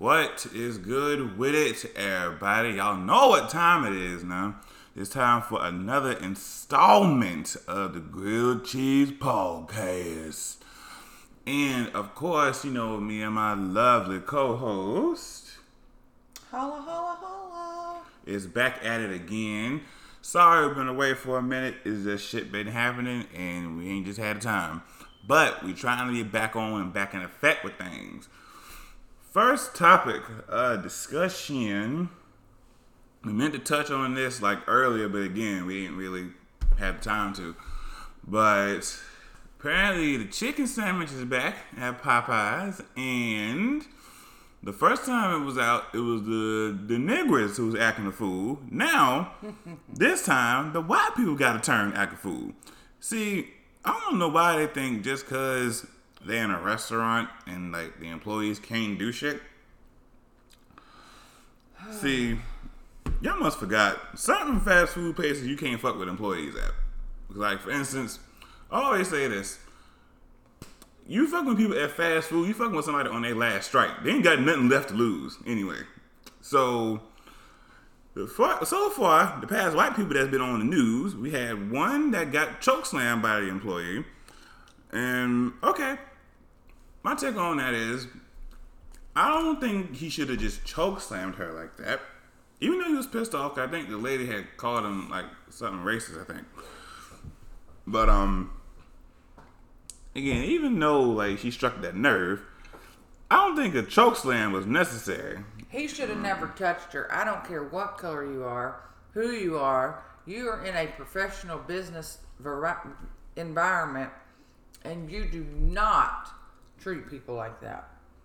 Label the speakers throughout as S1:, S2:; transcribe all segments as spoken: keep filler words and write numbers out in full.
S1: What is good with it, everybody? Y'all know what time it is now. It's time for another installment of the Grilled Cheese Podcast. And, of course, you know, me and my lovely co-host...
S2: Holla, holla, holla.
S1: is back at it again. Sorry we've been away for a minute. It's just shit been happening, and we ain't just had time. But we trying to get back on and back in effect with things. First topic, uh, discussion. We meant to touch on this like earlier, but again, we didn't really have time to. But apparently the chicken sandwich is back at Popeyes, and the first time it was out, it was the, the niggers who was acting a fool. Now, this time, the white people got to turn act a fool. See, I don't know why they think just because they're in a restaurant and like the employees can't do shit. See, y'all must forgot certain fast food places you can't fuck with employees at. Like for instance, I always say this: you fucking with people at fast food, you fucking with somebody on their last strike. They ain't got nothing left to lose anyway. So, the far, so far, the past white people that's been on the news, we had one that got chokeslammed by the employee. And okay, my take on that is, I don't think he should have just chokeslammed her like that. Even though he was pissed off, I think the lady had called him like something racist, I think. But um, again, even though like she struck that nerve, I don't think a chokeslam was necessary.
S2: He should have never touched her. I don't care what color you are, who you are. You are in a professional business vari- environment, and you do not treat people like that.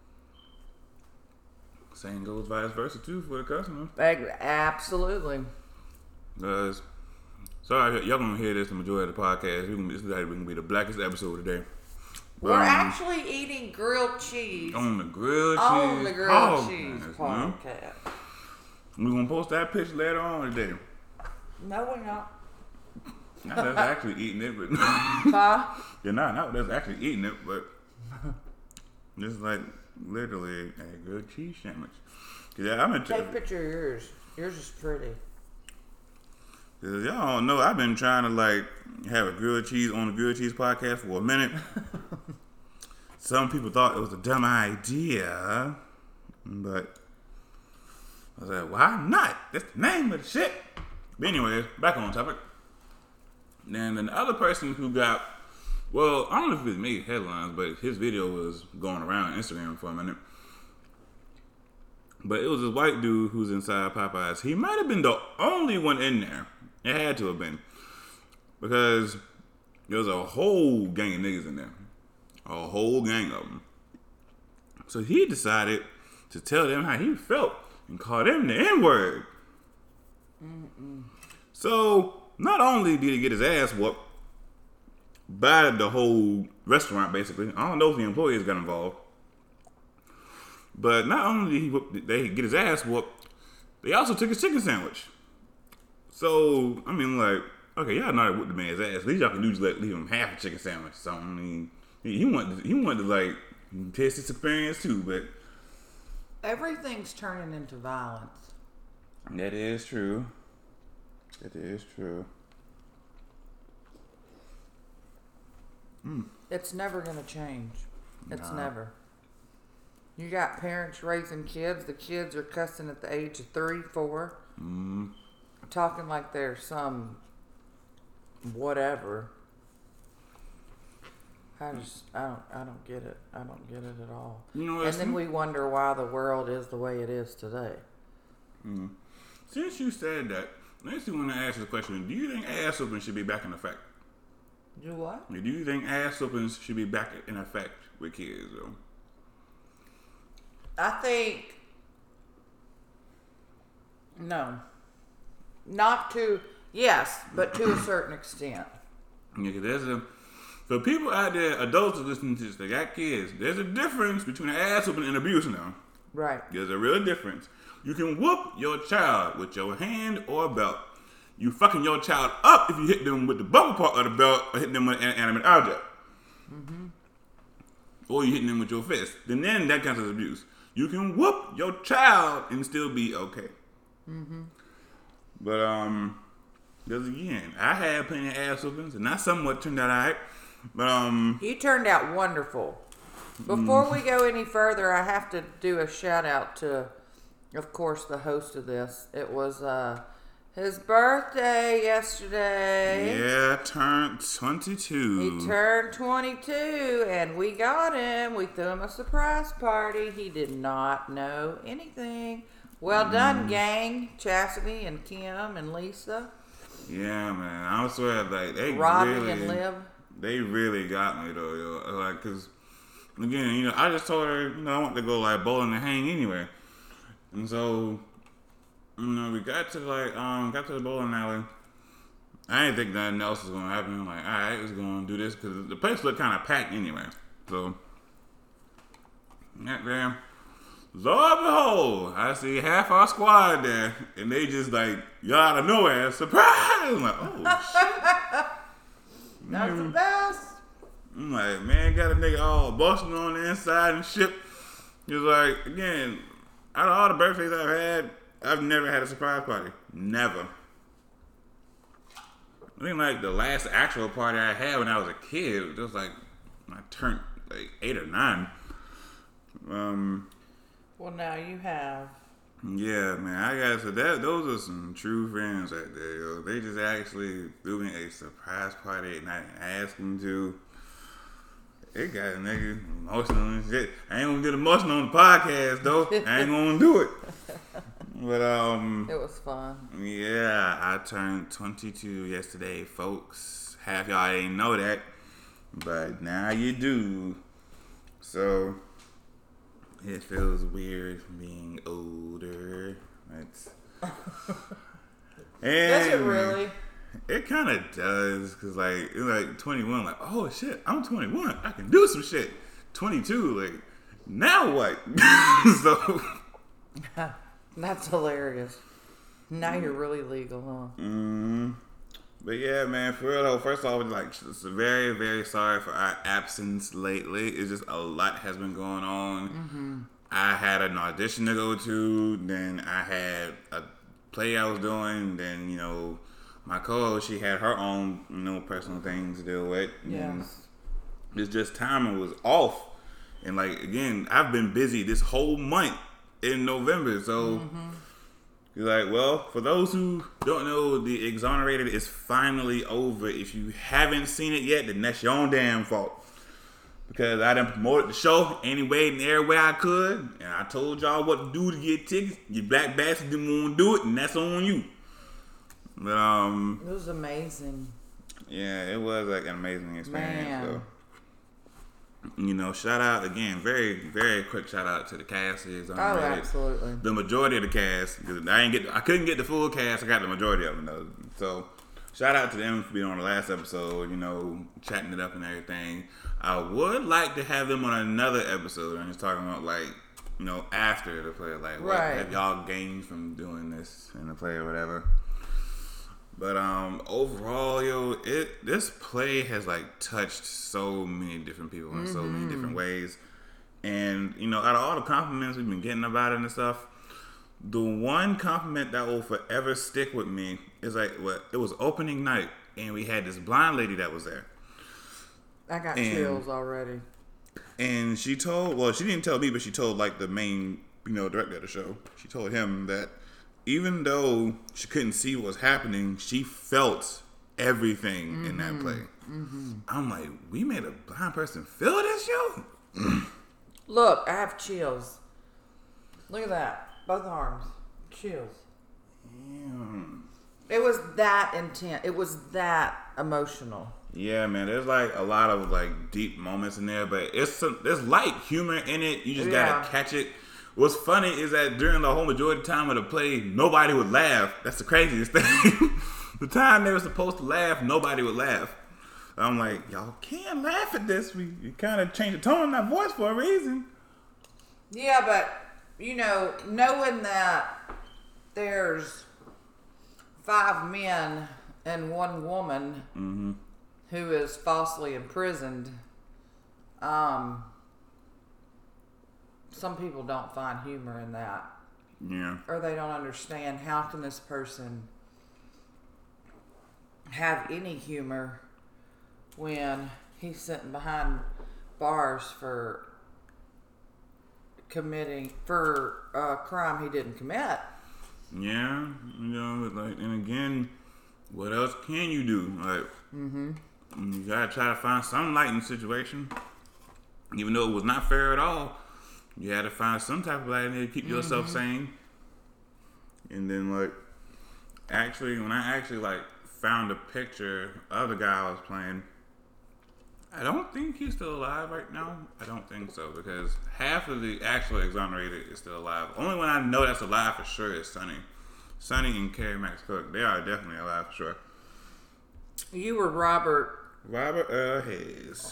S1: Same goes vice versa too for the customer.
S2: Absolutely.
S1: Because, sorry, y'all gonna hear this the majority of the podcast. We can, this is like we can be the blackest episode today.
S2: We're
S1: um,
S2: actually eating grilled cheese
S1: on the grilled cheese.
S2: on the grilled
S1: podcast,
S2: cheese
S1: man.
S2: podcast.
S1: We're gonna post that picture later on today.
S2: No, we're not.
S1: Not that's actually eating it, but
S2: Huh?
S1: you're not. Not that's actually eating it, but this is like literally a grilled cheese sandwich. Yeah, I'm gonna
S2: Take a picture of yours. Yours is pretty.
S1: Cause y'all don't know, I've been trying to like have a grilled cheese on the grilled cheese podcast for a minute. Some people thought it was a dumb idea, but I was like, why not? That's the name of the shit. But anyways, back on topic. Then the other person who got, well, I don't know if it made headlines, but his video was going around Instagram for a minute. But it was this white dude who's inside Popeyes. He might have been the only one in there. It had to have been. Because there was a whole gang of niggas in there. A whole gang of them. So he decided to tell them how he felt and call them the N-word. Mm-mm. So not only did he get his ass whooped by the whole restaurant, basically. I don't know if the employees got involved. But not only did he whoop, they get his ass whooped, they also took his chicken sandwich. So, I mean, like, okay, y'all know how to whoop the man's ass. At least y'all can do just like leave him half a chicken sandwich. So, I mean, he, he wanted to, he wanted to like test his experience too, but
S2: Everything's turning into violence.
S1: That is true. That is true.
S2: Mm. It's never going to change. It's
S1: Nah.
S2: never. You got parents raising kids. The kids are cussing at the age of three, four.
S1: Mm.
S2: Talking like they're some whatever. I just, I don't, I don't get it. I don't get it at all.
S1: You know,
S2: and then we wonder why the world is the way it is today.
S1: Mm. Since you said that, next thing I want to ask you a question. Do you think ass whooping should be back in effect?
S2: Do what?
S1: Do you think ass whoopings should be back in effect with kids, though?
S2: I think no. Not to, yes, but to a certain extent.
S1: Yeah, 'cause there's a, for people out there, adults are listening to this, they got kids. There's a difference between ass whooping and abuse now.
S2: Right.
S1: There's a real difference. You can whoop your child with your hand or a belt. You fucking your child up if you hit them with the bubble part of the belt or hit them with an animate object. Mm-hmm. Or you hitting them with your fist. Then, then that counts as abuse. you can whoop your child and still be okay. Mm-hmm. But um, because again, I had plenty of ass whoopings, and that somewhat turned out alright. But um,
S2: you turned out wonderful. Before mm. we go any further, I have to do a shout out to, of course, the host of this. It was uh, his birthday yesterday.
S1: Yeah, turned twenty-two.
S2: He turned twenty-two, and we got him. We threw him a surprise party. He did not know anything. Well done, mm. gang. Chastity and Kim and Lisa.
S1: Yeah, man. I swear, like, they
S2: Robbie
S1: really,
S2: and Liv.
S1: They really got me, though, yo. Like, because, again, you know, I just told her, you know, I want to go, like, bowling and hang anyway. And so, you know, we got to, like, um, got to the bowling alley. I didn't think nothing else was going to happen. Like, all right, we're going to do this, because the place looked kind of packed anyway. So, yeah, damn. Lord behold, I see half our squad there, and they just like, y'all out of nowhere, surprise! I'm like, oh shit.
S2: That's mm. the best.
S1: I'm like, man, got a nigga all busting on the inside and shit. Just like, again, out of all the birthdays I've had, I've never had a surprise party. Never. I think like the last actual party I had when I was a kid, it was like, when I turned like eight or nine. Um...
S2: Well, now you have.
S1: Yeah, man. I gotta say that those are some true friends right there, yo. They just actually threw me a surprise party and I didn't ask them to. It got a nigga emotional and shit. I ain't gonna get emotional on the podcast though. I ain't gonna do it. But um,
S2: it was fun.
S1: Yeah, I turned twenty-two yesterday, folks. Half y'all ain't know that, but now you do. So. It feels weird being older. It's
S2: does it really?
S1: It kind of does, cause like it's like twenty-one, like oh shit, I'm twenty-one, I can do some shit. twenty-two, like now what? So
S2: that's hilarious. Now you're really legal, huh?
S1: Mm-hmm. But yeah, man, for real though, first off, like, just very, very sorry for our absence lately. It's just a lot has been going on. Mm-hmm. I had an audition to go to, then I had a play I was doing, then, you know, my co-host, she had her own, you know, personal things to deal with.
S2: Yeah.
S1: It's just timing was off. And, like, again, I've been busy this whole month in November, so... Mm-hmm. You're like, well, for those who don't know, The Exonerated is finally over. If you haven't seen it yet, then that's your own damn fault. Because I done promoted the show any way and every way I could. And I told y'all what to do to get tickets. You black bastards didn't want to do it, and that's on you. But, um...
S2: It was amazing.
S1: Yeah, it was like an amazing experience,
S2: Man.
S1: though. You know, shout out again, very, very quick shout out to the cast. Is
S2: oh, absolutely.
S1: The majority of the cast, because I ain't get, I couldn't get the full cast. I got the majority of them though. So, shout out to them for being on the last episode. You know, chatting it up and everything. I would like to have them on another episode and just talking about like, you know, after the play, like what
S2: right.
S1: have y'all gained from doing this in the play or whatever. But um, overall, yo, it this play has like touched so many different people in mm-hmm. so many different ways, and you know, out of all the compliments we've been getting about it and stuff, the one compliment that will forever stick with me is like, what it was opening night, and we had this blind lady that was there.
S2: I got
S1: and,
S2: chills already.
S1: And she told, well, she didn't tell me, but she told like the main, you know, director of the show. She told him that. Even though she couldn't see what was happening, she felt everything mm-hmm. in that play. Mm-hmm. I'm like, we made a blind person feel this, yo?
S2: Look, I have chills. Look at that. Both arms. Chills.
S1: Damn.
S2: It was that intense. It was that emotional.
S1: Yeah, man. There's like a lot of like deep moments in there, but it's some, there's light humor in it. You just yeah. gotta catch it. What's funny is that during the whole majority of the time of the play, nobody would laugh. That's the craziest thing. The time they were supposed to laugh, nobody would laugh. I'm like, y'all can't laugh at this. We you kind of changed the tone in that voice for a reason.
S2: Yeah, but, you know, knowing that there's five men and one woman mm-hmm. who is falsely imprisoned, um... some people don't find humor in that.
S1: Yeah.
S2: Or they don't understand how can this person have any humor when he's sitting behind bars for committing for a crime he didn't commit.
S1: Yeah, you know, like, and again, what else can you do? Like,
S2: Mm-hmm.
S1: you gotta try to find some light in the situation, even though it was not fair at all. You had to find some type of light in there to keep yourself
S2: Mm-hmm.
S1: sane. And then, like, actually, when I actually like found a picture of the guy I was playing, I don't think he's still alive right now. I don't think so, because half of the actual exonerated is still alive. Only one I know that's alive for sure is Sonny. Sonny and Carrie Max Cook, they are definitely alive for sure.
S2: You were Robert.
S1: Robert Earl Hayes.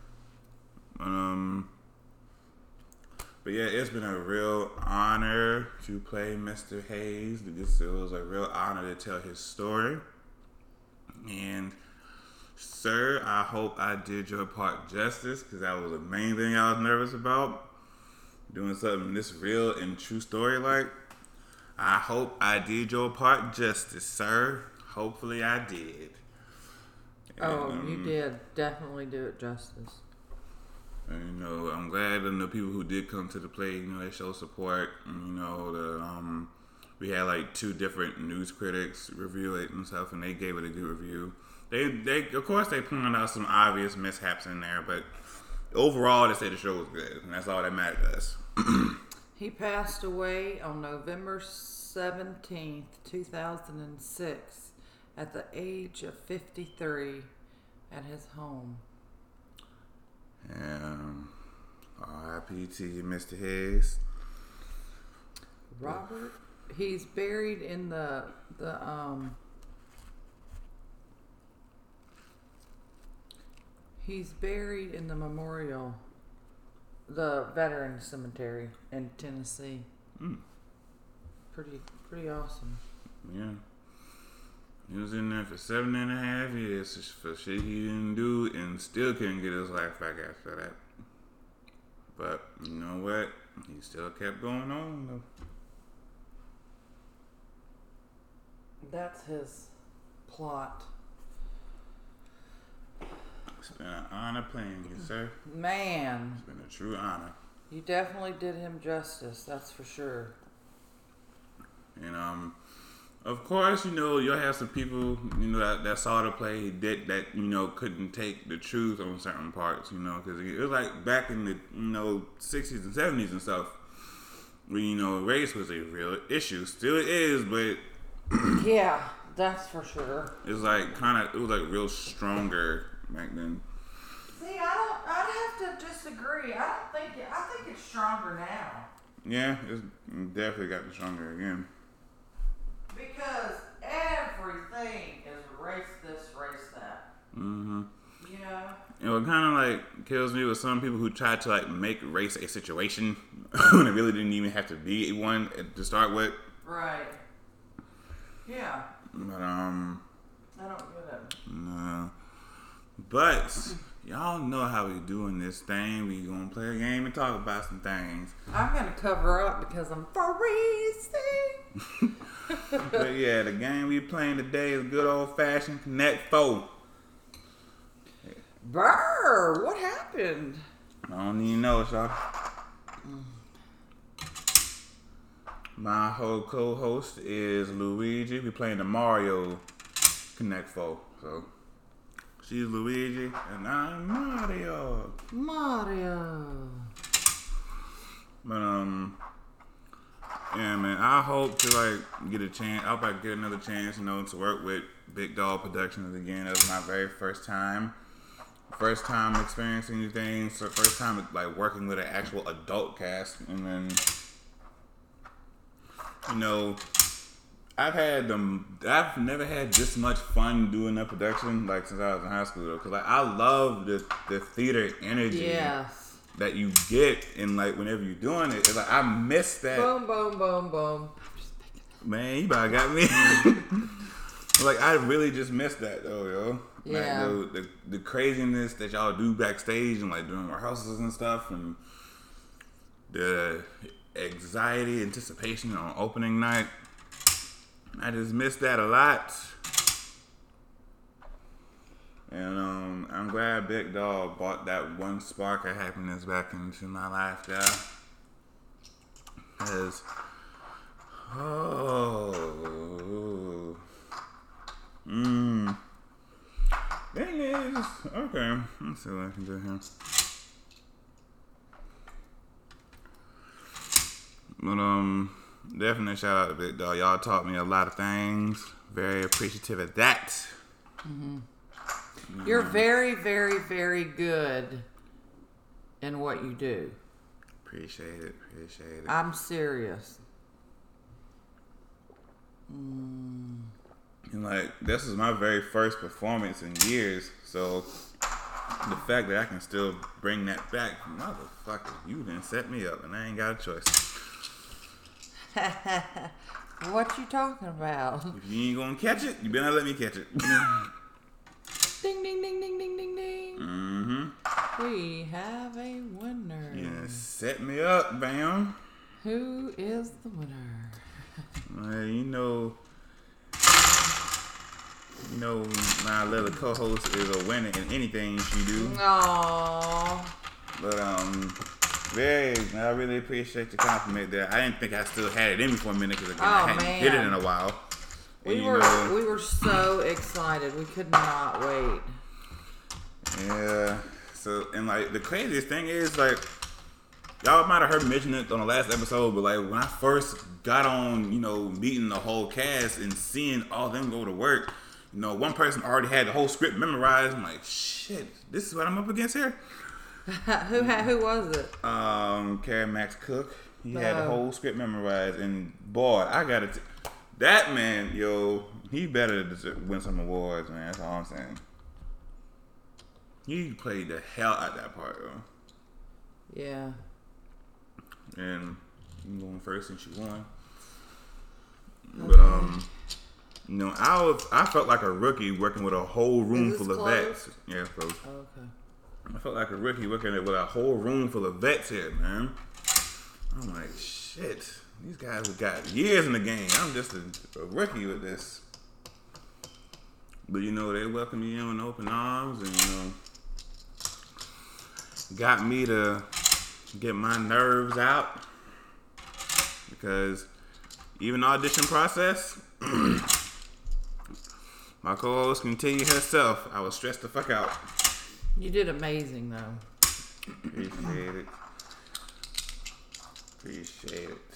S1: Um, but yeah, it's been a real honor to play Mister Hayes. It was a real honor to tell his story. And sir, I hope I did your part justice, because that was the main thing I was nervous about. Doing something this real and true story like. I hope I did your part justice, sir. Hopefully I did.
S2: Oh,
S1: And,
S2: you
S1: um,
S2: did definitely do it justice.
S1: And, you know, I'm glad that the people who did come to the play, you know, they showed support. And, you know, the um, we had like two different news critics review it and stuff, and they gave it a good review. They, they, of course, they pointed out some obvious mishaps in there, but overall, they said the show was good, and that's all that mattered to us.
S2: He passed away on November seventeenth, two thousand six, at the age of fifty-three at his home.
S1: Um, R I P to you, Mister Hayes.
S2: Robert, he's buried in the the um he's buried in the memorial, the veteran cemetery in Tennessee.
S1: Mm.
S2: Pretty pretty awesome.
S1: Yeah. He was in there for seven and a half years for shit he didn't do, and still couldn't get his life back after that. But you know what? He still kept going on though.
S2: That's his plot.
S1: It's been an honor playing you, sir.
S2: Man,
S1: It's been a true honor.
S2: you definitely did him justice, that's for sure.
S1: And um, of course, you know, you'll have some people, you know, that, that saw the play that that you know couldn't take the truth on certain parts, you know, because it was like back in the you know sixties and seventies and stuff, where you know race was a real issue. Still it is, but
S2: Yeah, that's for sure.
S1: it's like kind of it was like real stronger back then.
S2: See, I don't. I'd have to disagree. I don't think. It, I think it's stronger now
S1: Yeah, it's definitely gotten stronger again.
S2: because everything is race this, race that.
S1: Mm-hmm.
S2: You know.
S1: And what kind of like kills me was some people who try to like make race a situation when it really didn't even have to be one to start with.
S2: Right. Yeah.
S1: But um,
S2: I don't get it.
S1: no. But y'all know how we doing this thing. We gonna play a game and talk about some things.
S2: I'm gonna cover up because I'm freezing.
S1: But yeah, the game we playing today is good old fashioned Connect Four.
S2: Brr! What happened?
S1: I don't even know, y'all. My whole co-host is Luigi. We playing the Mario Connect Four. So she's Luigi and I'm Mario.
S2: Mario.
S1: But um, yeah, man. I hope to like get a chance. I hope I get another chance, you know, to work with Big Dog Productions again. That was my very first time. First time experiencing these things. So first time like working with an actual adult cast, and then you know, I've had them. I've never had this much fun doing a production like since I was in high school though, because like I love the the theater energy.
S2: Yes.
S1: That you get in like whenever you're doing it. It's like I miss that.
S2: Boom, boom, boom, boom.
S1: Man, you about got me. Like I really just miss that though, yo.
S2: Yeah.
S1: Like the, the the craziness that y'all do backstage and like during rehearsals and stuff, and the anxiety, anticipation on opening night. I just missed that a lot. And um, I'm glad Big Dog brought that one spark of happiness back into my life, yeah. Because, oh, mmm. Thing is, okay, let's see what I can do here. But, um, definitely shout out to Big Dog. Y'all taught me a lot of things. Very appreciative of that.
S2: Mm-hmm. You're very, very, very good in what you do.
S1: Appreciate it. Appreciate it.
S2: I'm serious. Mm.
S1: And like, this is my very first performance in years, so the fact that I can still bring that back, motherfucker, you done set me up, and I ain't got a choice.
S2: What you talking about?
S1: If you ain't gonna catch it, you better not let me catch it.
S2: Ding, ding, ding, ding, ding, ding, ding.
S1: Mm-hmm.
S2: We have a winner.
S1: Yeah, set me up, bam.
S2: Who is the winner?
S1: Well, you know, you know, my little co-host is a winner in anything she do.
S2: Aww.
S1: But um, very, I really appreciate your compliment there. I didn't think I still had it in me for a minute because
S2: oh,
S1: I hadn't
S2: man.
S1: hit it in a while.
S2: We
S1: and,
S2: were
S1: know,
S2: we were so excited. We could not wait.
S1: Yeah. So, and like the craziest thing is, like, y'all might have heard me mention it on the last episode, but like when I first got on, you know, meeting the whole cast and seeing all them go to work, you know, one person already had the whole script memorized. I'm like, shit, this is what I'm up against here.
S2: who had, who was it?
S1: Um, Karen Max Cook. He had the
S2: Oh.
S1: whole script memorized, and boy, I got it. That man, yo, he better to win some awards, man. That's all I'm saying. He played the hell out that part, though.
S2: Yeah.
S1: And you going first since you won. Okay. But um, you know, I was I felt like a rookie working with a whole room full of
S2: closed?
S1: vets. Yeah, it's closed.
S2: Oh, okay.
S1: I felt like a rookie working with a whole room full of vets here, man. I'm like, shit. These guys have got years in the game. I'm just a, a rookie with this. But you know, they welcomed me in with open arms, and you know, got me to get my nerves out, because even the audition process, my co-host can tell you herself, I was stressed the fuck out.
S2: You did amazing, though.
S1: Appreciate it. Appreciate it.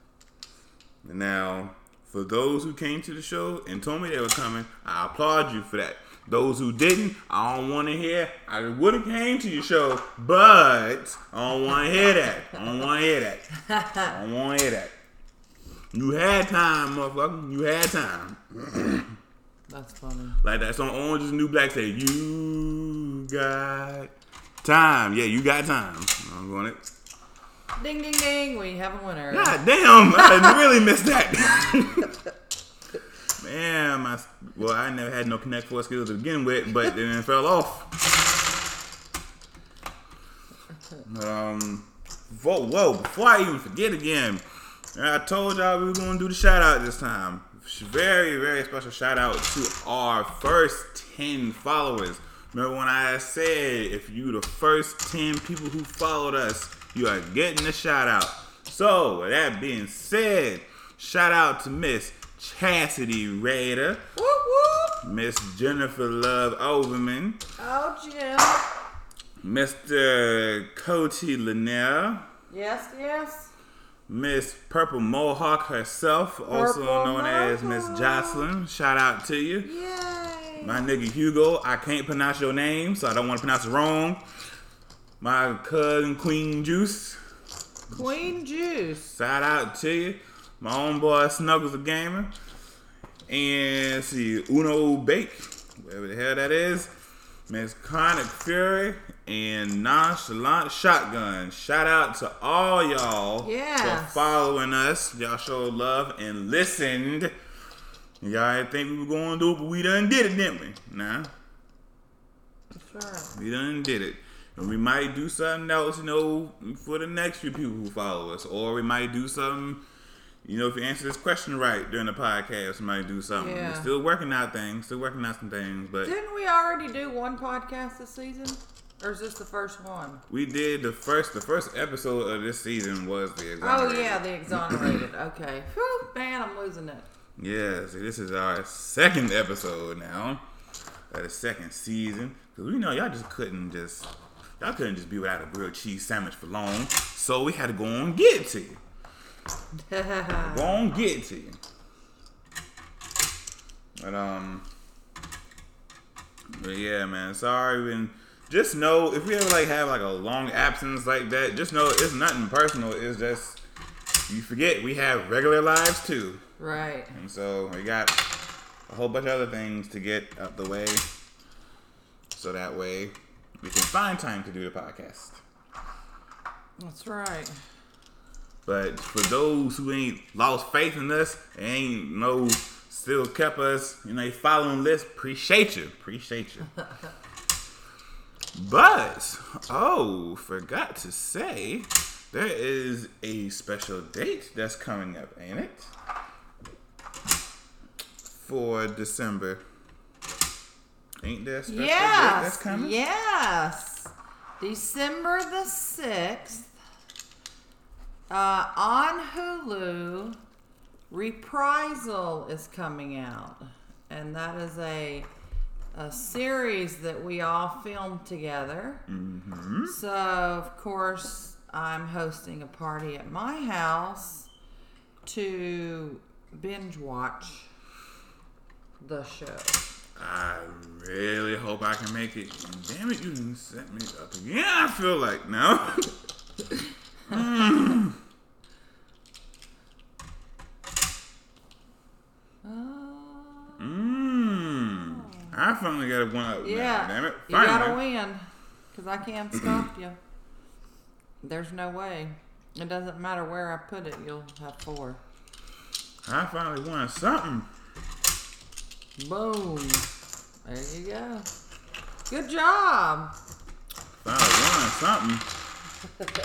S1: Now, for those who came to the show and told me they were coming, I applaud you for that. Those who didn't, I don't want to hear. I would have came to your show, but I don't want to hear that. I don't want to hear that. I don't want to hear that. You had time, motherfucker. You had time.
S2: That's funny.
S1: Like that song Orange is the New Black said, you got time. Yeah, you got time. I'm going it.
S2: Ding, ding, ding. We have a winner.
S1: God damn, I really missed that. Man, my, well, I never had no Connect Four skills to begin with, but then it fell off. Um, whoa, whoa, before I even forget again, I told y'all we were going to do the shout out this time. Very, very special shout out to our first ten followers. Remember when I said if you the first ten people who followed us, you are getting a shout out. So, with that being said, shout out to Miss Chastity Raider,
S2: Whoop, whoop.
S1: Miss Jennifer Love Overman,
S2: Oh, Jim.
S1: Mister Coty Linnell,
S2: Yes, yes.
S1: Miss Purple Mohawk herself, also
S2: Purple
S1: known as Miss
S2: Mohawk.
S1: Jocelyn. Shout out to you.
S2: Yay.
S1: My nigga Hugo, I can't pronounce your name, so I don't want to pronounce it wrong. My cousin Queen Juice.
S2: Queen Juice.
S1: Shout out to you. My own boy Snuggles a Gamer. And see, Uno Bake, whatever the hell that is. Miss Chronic Fury and Nonchalant Shotgun. Shout out to all y'all
S2: Yes.
S1: for following us. Y'all showed love and listened. Y'all didn't think we were going to do it, but we done did it, didn't we? Nah.
S2: That's right.
S1: We done did it. And we might do something else, you know, for the next few people who follow us. Or we might do something, you know, if you answer this question right during the podcast, we might do something.
S2: Yeah.
S1: We're still working out things, still working out some things. But
S2: didn't we already do one podcast this season? Or is this the first one?
S1: we did the first, the first episode of this season was the
S2: Oh,
S1: exonerated.
S2: yeah, the exonerated. Okay. Whew, man, I'm losing it.
S1: Yeah, see, this is our second episode now. Of the second season. Because we know y'all just couldn't just, y'all couldn't just be without a grilled cheese sandwich for long. So we had to go on and get it to you. Go on and get it to you. But, um, but yeah, man, sorry. And just know, if we ever, like, have, like, a long absence like that, just know it's nothing personal. It's just, you forget we have regular lives, too.
S2: Right.
S1: And so we got a whole bunch of other things to get out the way. So that way we can find time to do the podcast.
S2: That's right.
S1: But for those who ain't lost faith in us, ain't no still kept us, you know, they following this, appreciate you. Appreciate you. But, oh, forgot to say, there is a special date that's coming up, ain't it? For December. Ain't there a special
S2: yes,
S1: date that's coming?
S2: Yes. December the sixth. Uh, on Hulu, Reprisal is coming out. And that is a a series that we all filmed together.
S1: Mm-hmm.
S2: So, of course, I'm hosting a party at my house to binge watch the show.
S1: I really hope I can make it. Damn it, you didn't set me up again. I feel like now. mm.
S2: Uh,
S1: mm. I finally got one up.
S2: yeah,
S1: now, damn it.
S2: you
S1: Finally.
S2: gotta win, because I can't stop you. There's no way. It doesn't matter where I put it, you'll have four.
S1: I finally won something.
S2: Boom. There you go. Good job.
S1: Finally won something.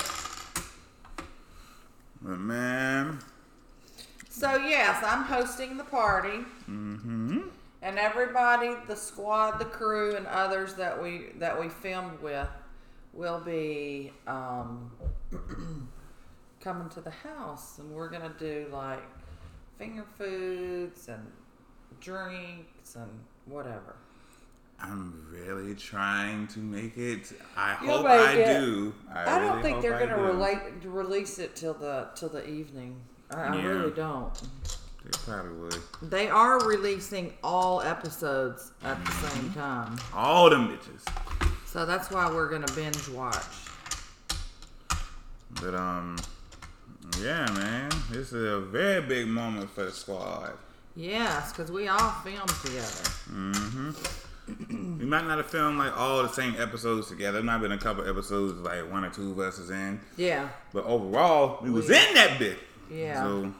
S1: But man.
S2: So yes, I'm hosting the party.
S1: Mm-hmm.
S2: And everybody, the squad, the crew, and others that we that we filmed with will be um, coming to the house, and we're gonna do like finger foods and drinks and whatever.
S1: I'm really trying to make it. I
S2: You'll
S1: hope
S2: make
S1: I
S2: it.
S1: do. I,
S2: I don't
S1: really
S2: think
S1: hope
S2: they're
S1: I
S2: gonna
S1: do.
S2: relate, release it till the till the evening. I, I
S1: Yeah.
S2: really don't.
S1: They probably would.
S2: They are releasing all episodes at the same time,
S1: All them bitches.
S2: so that's why we're gonna binge watch.
S1: But um, yeah, man, this is a very big moment for the squad.
S2: Yes, because we all filmed together.
S1: Mm-hmm. We might not have filmed like all the same episodes together. There might have been a couple episodes like one or two of us is in.
S2: Yeah,
S1: But overall, we was
S2: We-
S1: in that bit.
S2: yeah,
S1: So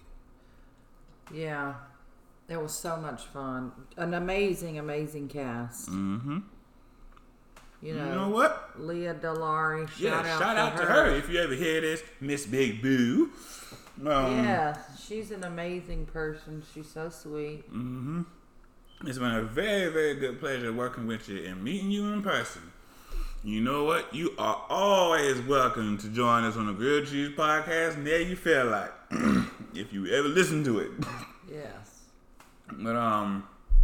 S2: yeah. It was so much fun. An amazing, amazing cast.
S1: mm-hmm.
S2: You
S1: You
S2: know,
S1: know what?
S2: Leah Delari. Shout
S1: Yeah,
S2: out,
S1: shout
S2: to,
S1: out
S2: her.
S1: to her if you ever hear this, Miss Big Boo. Um,
S2: Yeah, she's an amazing person. She's so sweet.
S1: Mm-hmm. It's been a very, very good pleasure working with you and meeting you in person. You know what? You are always welcome to join us on the Grilled Cheese Podcast, and there you feel like, if you ever listen to it.
S2: Yes.
S1: But, um,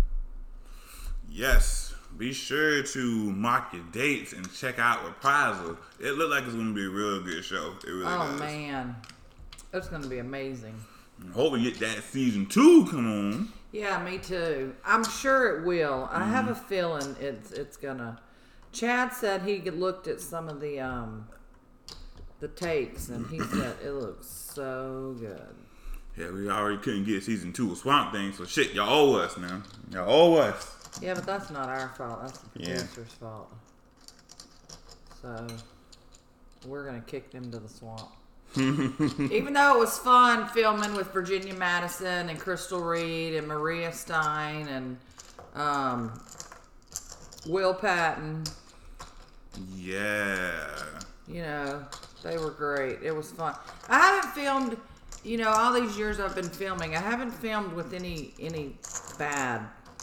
S1: yes, be sure to mark your dates and check out Reprisal. It looked like it's going to be a real good show. It really
S2: Oh
S1: does.
S2: man, it's gonna be amazing.
S1: Hope we get that season two come on.
S2: Yeah, me too. I'm sure it will. I have a feeling it's it's gonna. Chad said he looked at some of the um the takes and he said it looks so good.
S1: Yeah, we already couldn't get season two of Swamp Thing, so shit, y'all owe us now. Y'all owe us.
S2: Yeah, but that's not our fault. That's the
S1: Yeah.
S2: producer's fault. So we're gonna kick them to the swamp. Even though it was fun filming with Virginia Madison and Crystal Reed and Maria Stein and um, Will Patton,
S1: Yeah.
S2: You know, they were great. It was fun. I haven't filmed, you know, all these years I've been filming, I haven't filmed with any any bad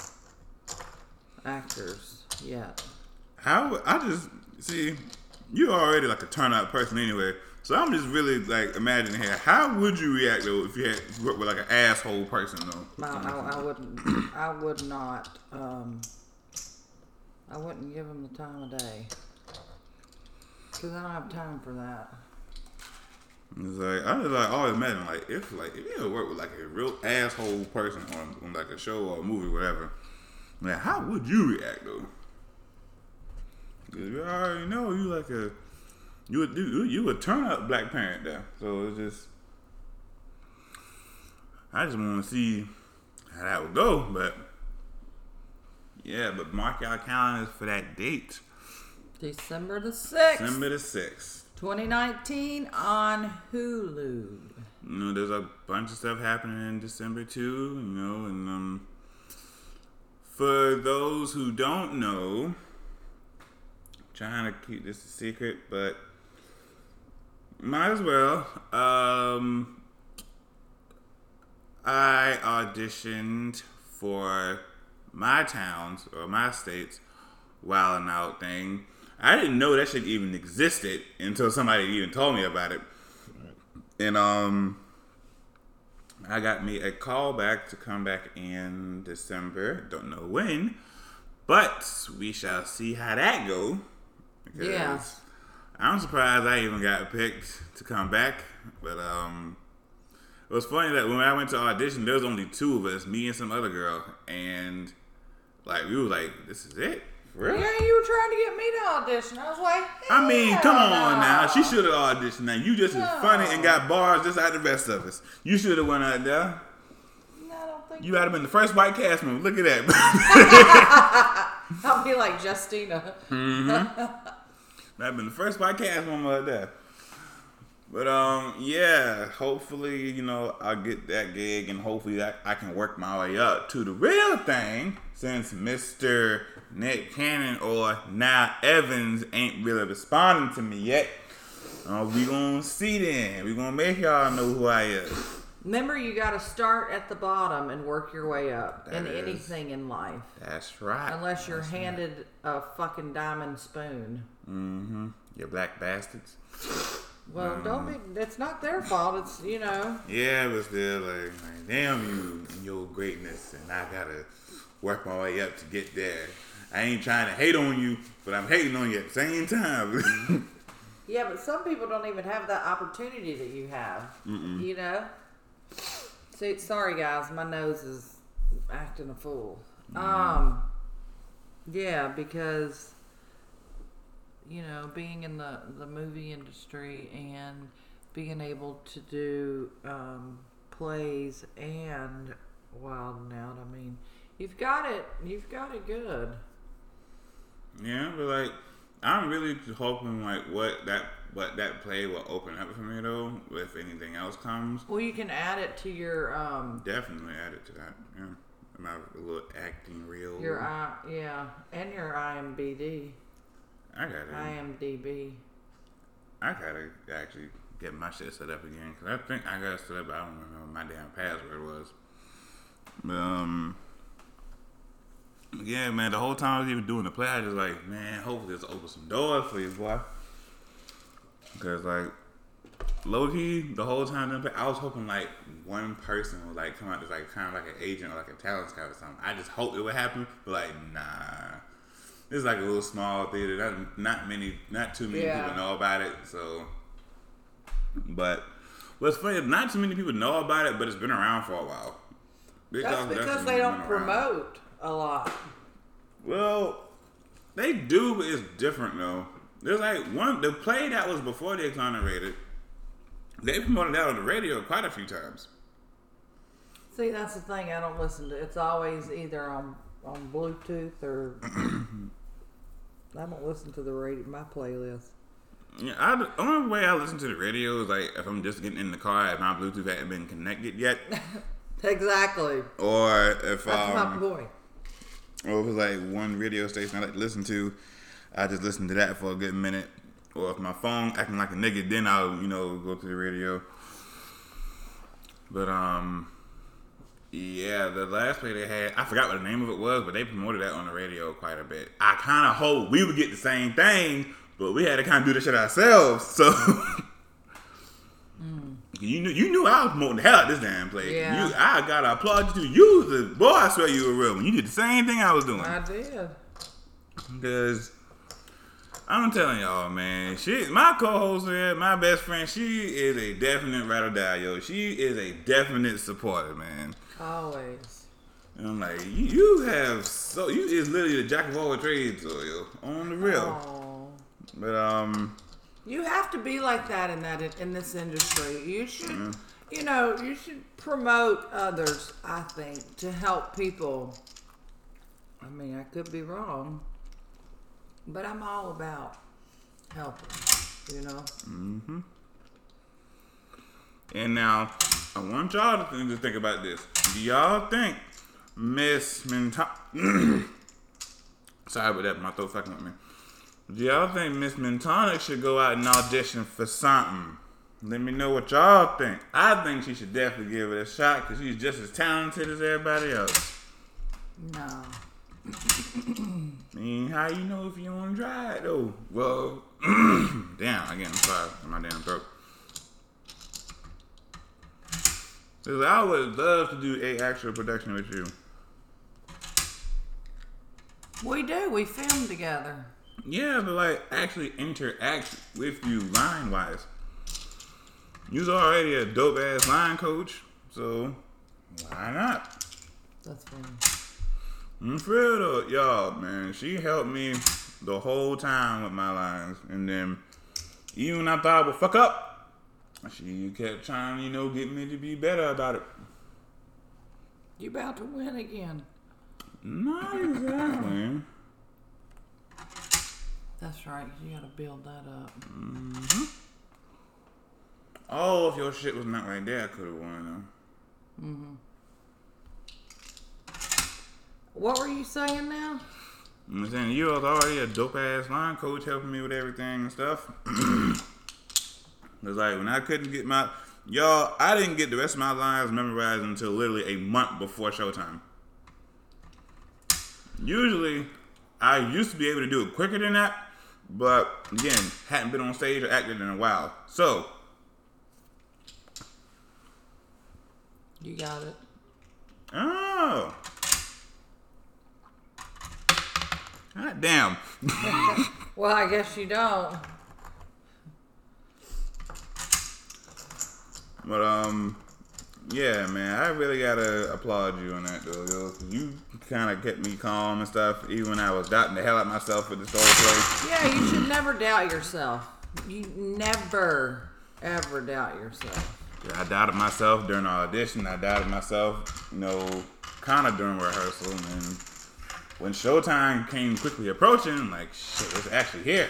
S2: actors yet.
S1: How I just see you're already like a turn out person anyway. So I'm just really like imagining here. How would you react though if you had if you worked with like an asshole person though?
S2: I, I, I wouldn't. I would not. Um, I wouldn't give them the time of day because I don't have time for that.
S1: It's like I just like always imagine like if like if you ever work with like a real asshole person on, on like a show or a movie or whatever, man, how would you react though? Because you already know you like a you would you you would turn up black parent there. So it's just I just want to see how that would go, but yeah, but mark your calendars for that date,
S2: December the sixth,
S1: December the sixth.
S2: twenty nineteen on Hulu.
S1: You know, there's a bunch of stuff happening in December too. You know, and um, for those who don't know, trying to keep this a secret, but might as well. Um, I auditioned for my town's or my state's Wild 'N Out thing. I didn't know that shit even existed until somebody even told me about it. And um, I got me a call back to come back in December. Don't know when, but we shall see how that go. Because
S2: Yeah.
S1: I'm surprised I even got picked to come back. But um, it was funny that when I went to audition, there was only two of us, me and some other girl, and like we were like, "This is it." For real?
S2: Yeah, you were trying to get me to audition. I was like,
S1: I mean, come on
S2: no.
S1: now. She should have auditioned. Now you just as
S2: No.
S1: funny and got bars just like the rest of us. You should have went out there.
S2: No, I don't think
S1: You would have been the first white cast member. Look at that.
S2: I'll be like Justina.
S1: That'd been the first white cast member out there. But um, yeah. Hopefully, you know, I'll get that gig, and hopefully I, I can work my way up to the real thing. Since Mister Nick Cannon or now Evans ain't really responding to me yet. Uh, we gonna see then. We gonna make y'all know who I am.
S2: Remember, you got to start at the bottom and work your way up
S1: That
S2: in
S1: is-
S2: anything in life.
S1: That's right.
S2: Unless you're
S1: That's
S2: handed a fucking diamond spoon.
S1: Right. Mm-hmm. You black bastards.
S2: Well,
S1: Um,
S2: don't be. It's not their fault. It's, you know.
S1: Yeah, but still, like, like, damn you and your greatness, and I gotta work my way up to get there. I ain't trying to hate on you, but I'm hating on you at the same time.
S2: Yeah, but some people don't even have that opportunity that you have.
S1: Mm-mm.
S2: You know? See, sorry guys, my nose is acting a fool.
S1: Mm.
S2: Um, yeah, because, you know, being in the, the movie industry and being able to do um, plays and Wild 'N Out, I mean, you've got it, you've got it good.
S1: Yeah, but like, I'm really hoping like what that what that play will open up for me though. If anything else comes,
S2: Well, you can add it to your um
S1: definitely add it to that. Yeah, my little acting reel.
S2: your I yeah and your I M B D
S1: I gotta,
S2: I M D B.
S1: I gotta actually get my shit set up again because I think I got it set up. But I don't remember what my damn password was. But, um. Yeah, man, the whole time I was even doing the play, I was just like, man, hopefully this opens some doors for you, boy. Because, like, low-key, the whole time in the play, I was hoping, like, one person would, like, come out as, like, kind of like an agent or, like, a talent scout or something. I just hoped it would happen, but, like, nah. This is, like, a little small theater. Not, not many, not too many
S2: Yeah.
S1: people know about it, so. But what's funny is not too many people know about it, but it's been around for a while. Big
S2: That's
S1: Dog
S2: because
S1: definitely
S2: they don't
S1: been around.
S2: promote a lot.
S1: Well, they do, but it's different though. There's like one the play that was before the Exonerated. They promoted that on the radio quite a few times.
S2: See, that's the thing. I don't listen to. It's always either on on Bluetooth or I don't listen to the radio. My playlist.
S1: Yeah, I, the only way I listen to the radio is like if I'm just getting in the car and my Bluetooth hasn't been connected yet,
S2: Exactly.
S1: or if
S2: That's my
S1: um,
S2: point.
S1: or if it's like one radio station I like to listen to. I just listen to that for a good minute. Or if my phone acting like a nigga, then I'll, you know, go to the radio. But, um, yeah, the last play they had, I forgot what the name of it was, but they promoted that on the radio quite a bit. I kind of hope we would get the same thing, but we had to kind of do this shit ourselves. So, mm. you knew you knew I was promoting the hell out of this damn play.
S2: Yeah.
S1: You, I gotta applaud you. You, the boy, I swear you were real. When you did the same thing I was doing.
S2: I did.
S1: Because I'm telling y'all, man, she, my co-host here, my best friend, she is a definite ride or die, yo. She is a definite supporter, man.
S2: Always.
S1: And I'm like, you, you have so you is literally the jack of all trades, so, yo, on the real.
S2: Oh.
S1: But um,
S2: you have to be like that in that in this industry. You should, yeah. you know, you should promote others. I think to help people. I mean, I could be wrong. But I'm all about helping, you know?
S1: Mm-hmm. And now, I want y'all to think, to think about this. Do y'all think Miss Mentonic... Sorry about that, my throat fucking with me. Do y'all think Miss Mentonic should go out and audition for something? Let me know what y'all think. I think she should definitely give it a shot because she's just as talented as everybody else.
S2: No.
S1: I mean, how you know if you want to try it, though? Well, damn, again, I'm sorry for my damn throat. Because I would love to do a actual production with you.
S2: We do. We film together.
S1: Yeah, but like, actually interact with you line-wise. You's already a dope-ass line coach, so why not?
S2: That's funny.
S1: I'm for real though, y'all, man. She helped me the whole time with my lines. And then, even when I thought I would fuck up, she kept trying, you know, get me to be better about it.
S2: You about to win again.
S1: Not exactly.
S2: That's right. You gotta build that up.
S1: Mm-hmm. Oh, if your shit was not right there, I could have won, though.
S2: Mm-hmm. What were you saying now?
S1: I'm saying you was already a dope ass line coach helping me with everything and stuff. It's like when I couldn't get my y'all, I didn't get the rest of my lines memorized until literally a month before showtime. Usually, I used to be able to do it quicker than that, but again, hadn't been on stage or acted in a while. So,
S2: you got it.
S1: Oh. God damn.
S2: Well, I guess you don't.
S1: But, um, yeah, man, I really gotta applaud you on that, though, yo. You kind of kept me calm and stuff, even when I was doubting the hell out of myself with this whole play.
S2: Yeah, you should never doubt yourself. You never, ever doubt yourself.
S1: Yeah, I doubted myself during the audition. I doubted myself, you know, kind of during rehearsal. And when showtime came quickly approaching, I'm like, shit, it's actually here.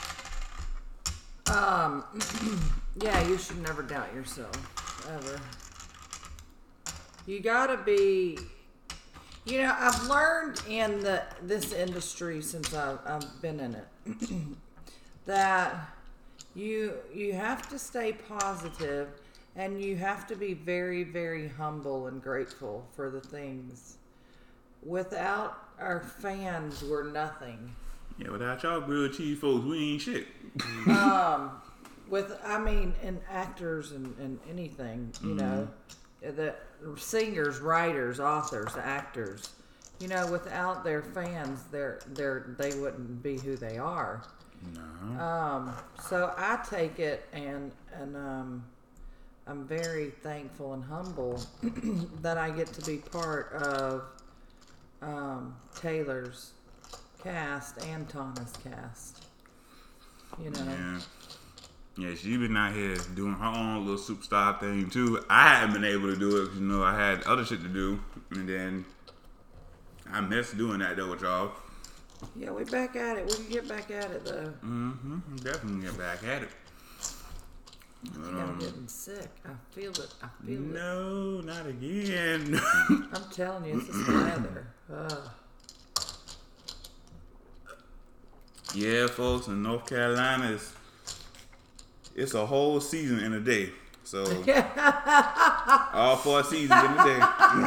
S2: Um, yeah, you should never doubt yourself, ever. You gotta be, you know, I've learned in the this industry since I've, I've been in it, that you you have to stay positive and you have to be very, very humble and grateful for the things. Without our fans, we're nothing.
S1: Yeah, without y'all grilled cheese folks, we ain't shit.
S2: um, with I mean, and actors and, and anything, you mm-hmm. know, the singers, writers, authors, actors, you know, without their fans, they're they're they wouldn't be who they are.
S1: No.
S2: Um, so I take it and and um, I'm very thankful and humble that I get to be part of um, Taylor's cast and Tana's cast. You know.
S1: Yeah. Yeah, she been out here doing her own little superstar thing too. I hadn't been able to do it because, you know, I had other shit to do, and then I missed doing that though with y'all.
S2: Yeah, we back at it. We can get back at it though.
S1: Mm-hmm. Definitely get back at it.
S2: I think um, I'm getting sick. I feel it. I feel
S1: no,
S2: it.
S1: No, not again.
S2: I'm telling you, it's this weather. Ugh.
S1: Yeah, folks, in North Carolina, it's, it's a whole season in a day. So, all four seasons in a day.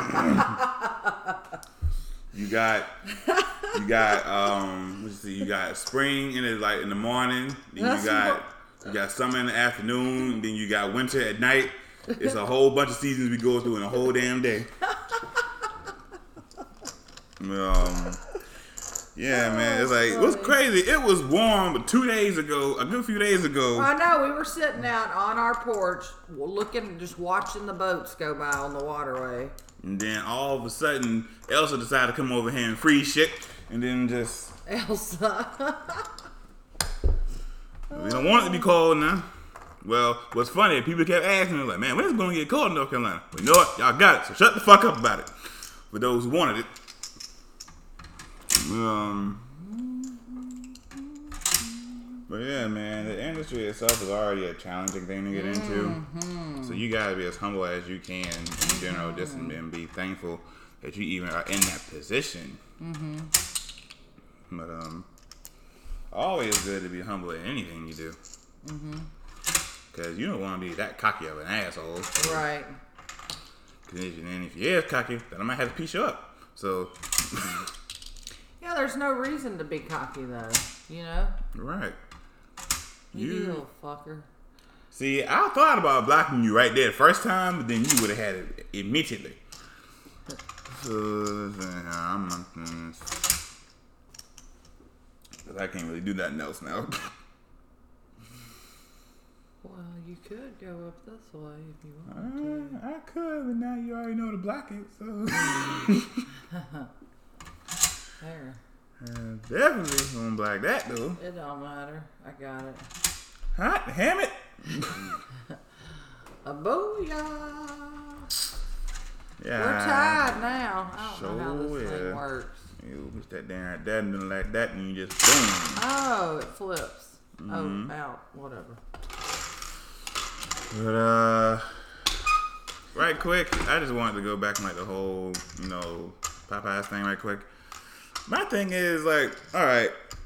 S1: You got, you got, um, let's see, you got spring in it, like in the morning. Then you got, you got summer in the afternoon. Then you got winter at night. It's a whole bunch of seasons we go through in a whole damn day. Um, yeah, man, it's like, what's crazy? It was warm two days ago, a good few days ago.
S2: I know, we were sitting out on our porch, looking, just watching the boats go by on the waterway.
S1: And then all of a sudden, Elsa decided to come over here and freeze shit, and then just
S2: Elsa.
S1: We don't want it to be cold now. Well, what's funny, people kept asking me, like, man, when is it going to get cold in North Carolina? But you know what? Y'all got it, so shut the fuck up about it. For those who wanted it. Um, but yeah, man, the industry itself is already a challenging thing to get into. Mm-hmm. So you gotta be as humble as you can in general, mm-hmm. just and be thankful that you even are in that position. Mm-hmm. But um, always good to be humble in anything you do. Mm-hmm. Cause you don't want to be that cocky of an asshole,
S2: right?
S1: Cause then if you is cocky, then I might have to piece you up. So.
S2: Yeah, there's no reason to be cocky though, you know?
S1: Right.
S2: You, you little fucker.
S1: See, I thought about blocking you right there the first time, but then you would have had it immediately. So, I'm not, because I can't really do nothing else now.
S2: Well, you could go up this way if you
S1: uh,
S2: wanted to.
S1: I could, but now you already know to block it, so.
S2: There.
S1: Uh, definitely gonna block that though.
S2: It don't matter. I got it.
S1: Hot damn it.
S2: A booyah.
S1: Yeah.
S2: We're tied now. I don't
S1: so
S2: know how this
S1: yeah.
S2: thing works.
S1: You push that down like that and then like that and you just boom.
S2: Oh, it flips.
S1: Mm-hmm.
S2: Oh, out. Whatever.
S1: But uh right quick, I just wanted to go back on like the whole, you know, Popeyes thing right quick. My thing is like, all right.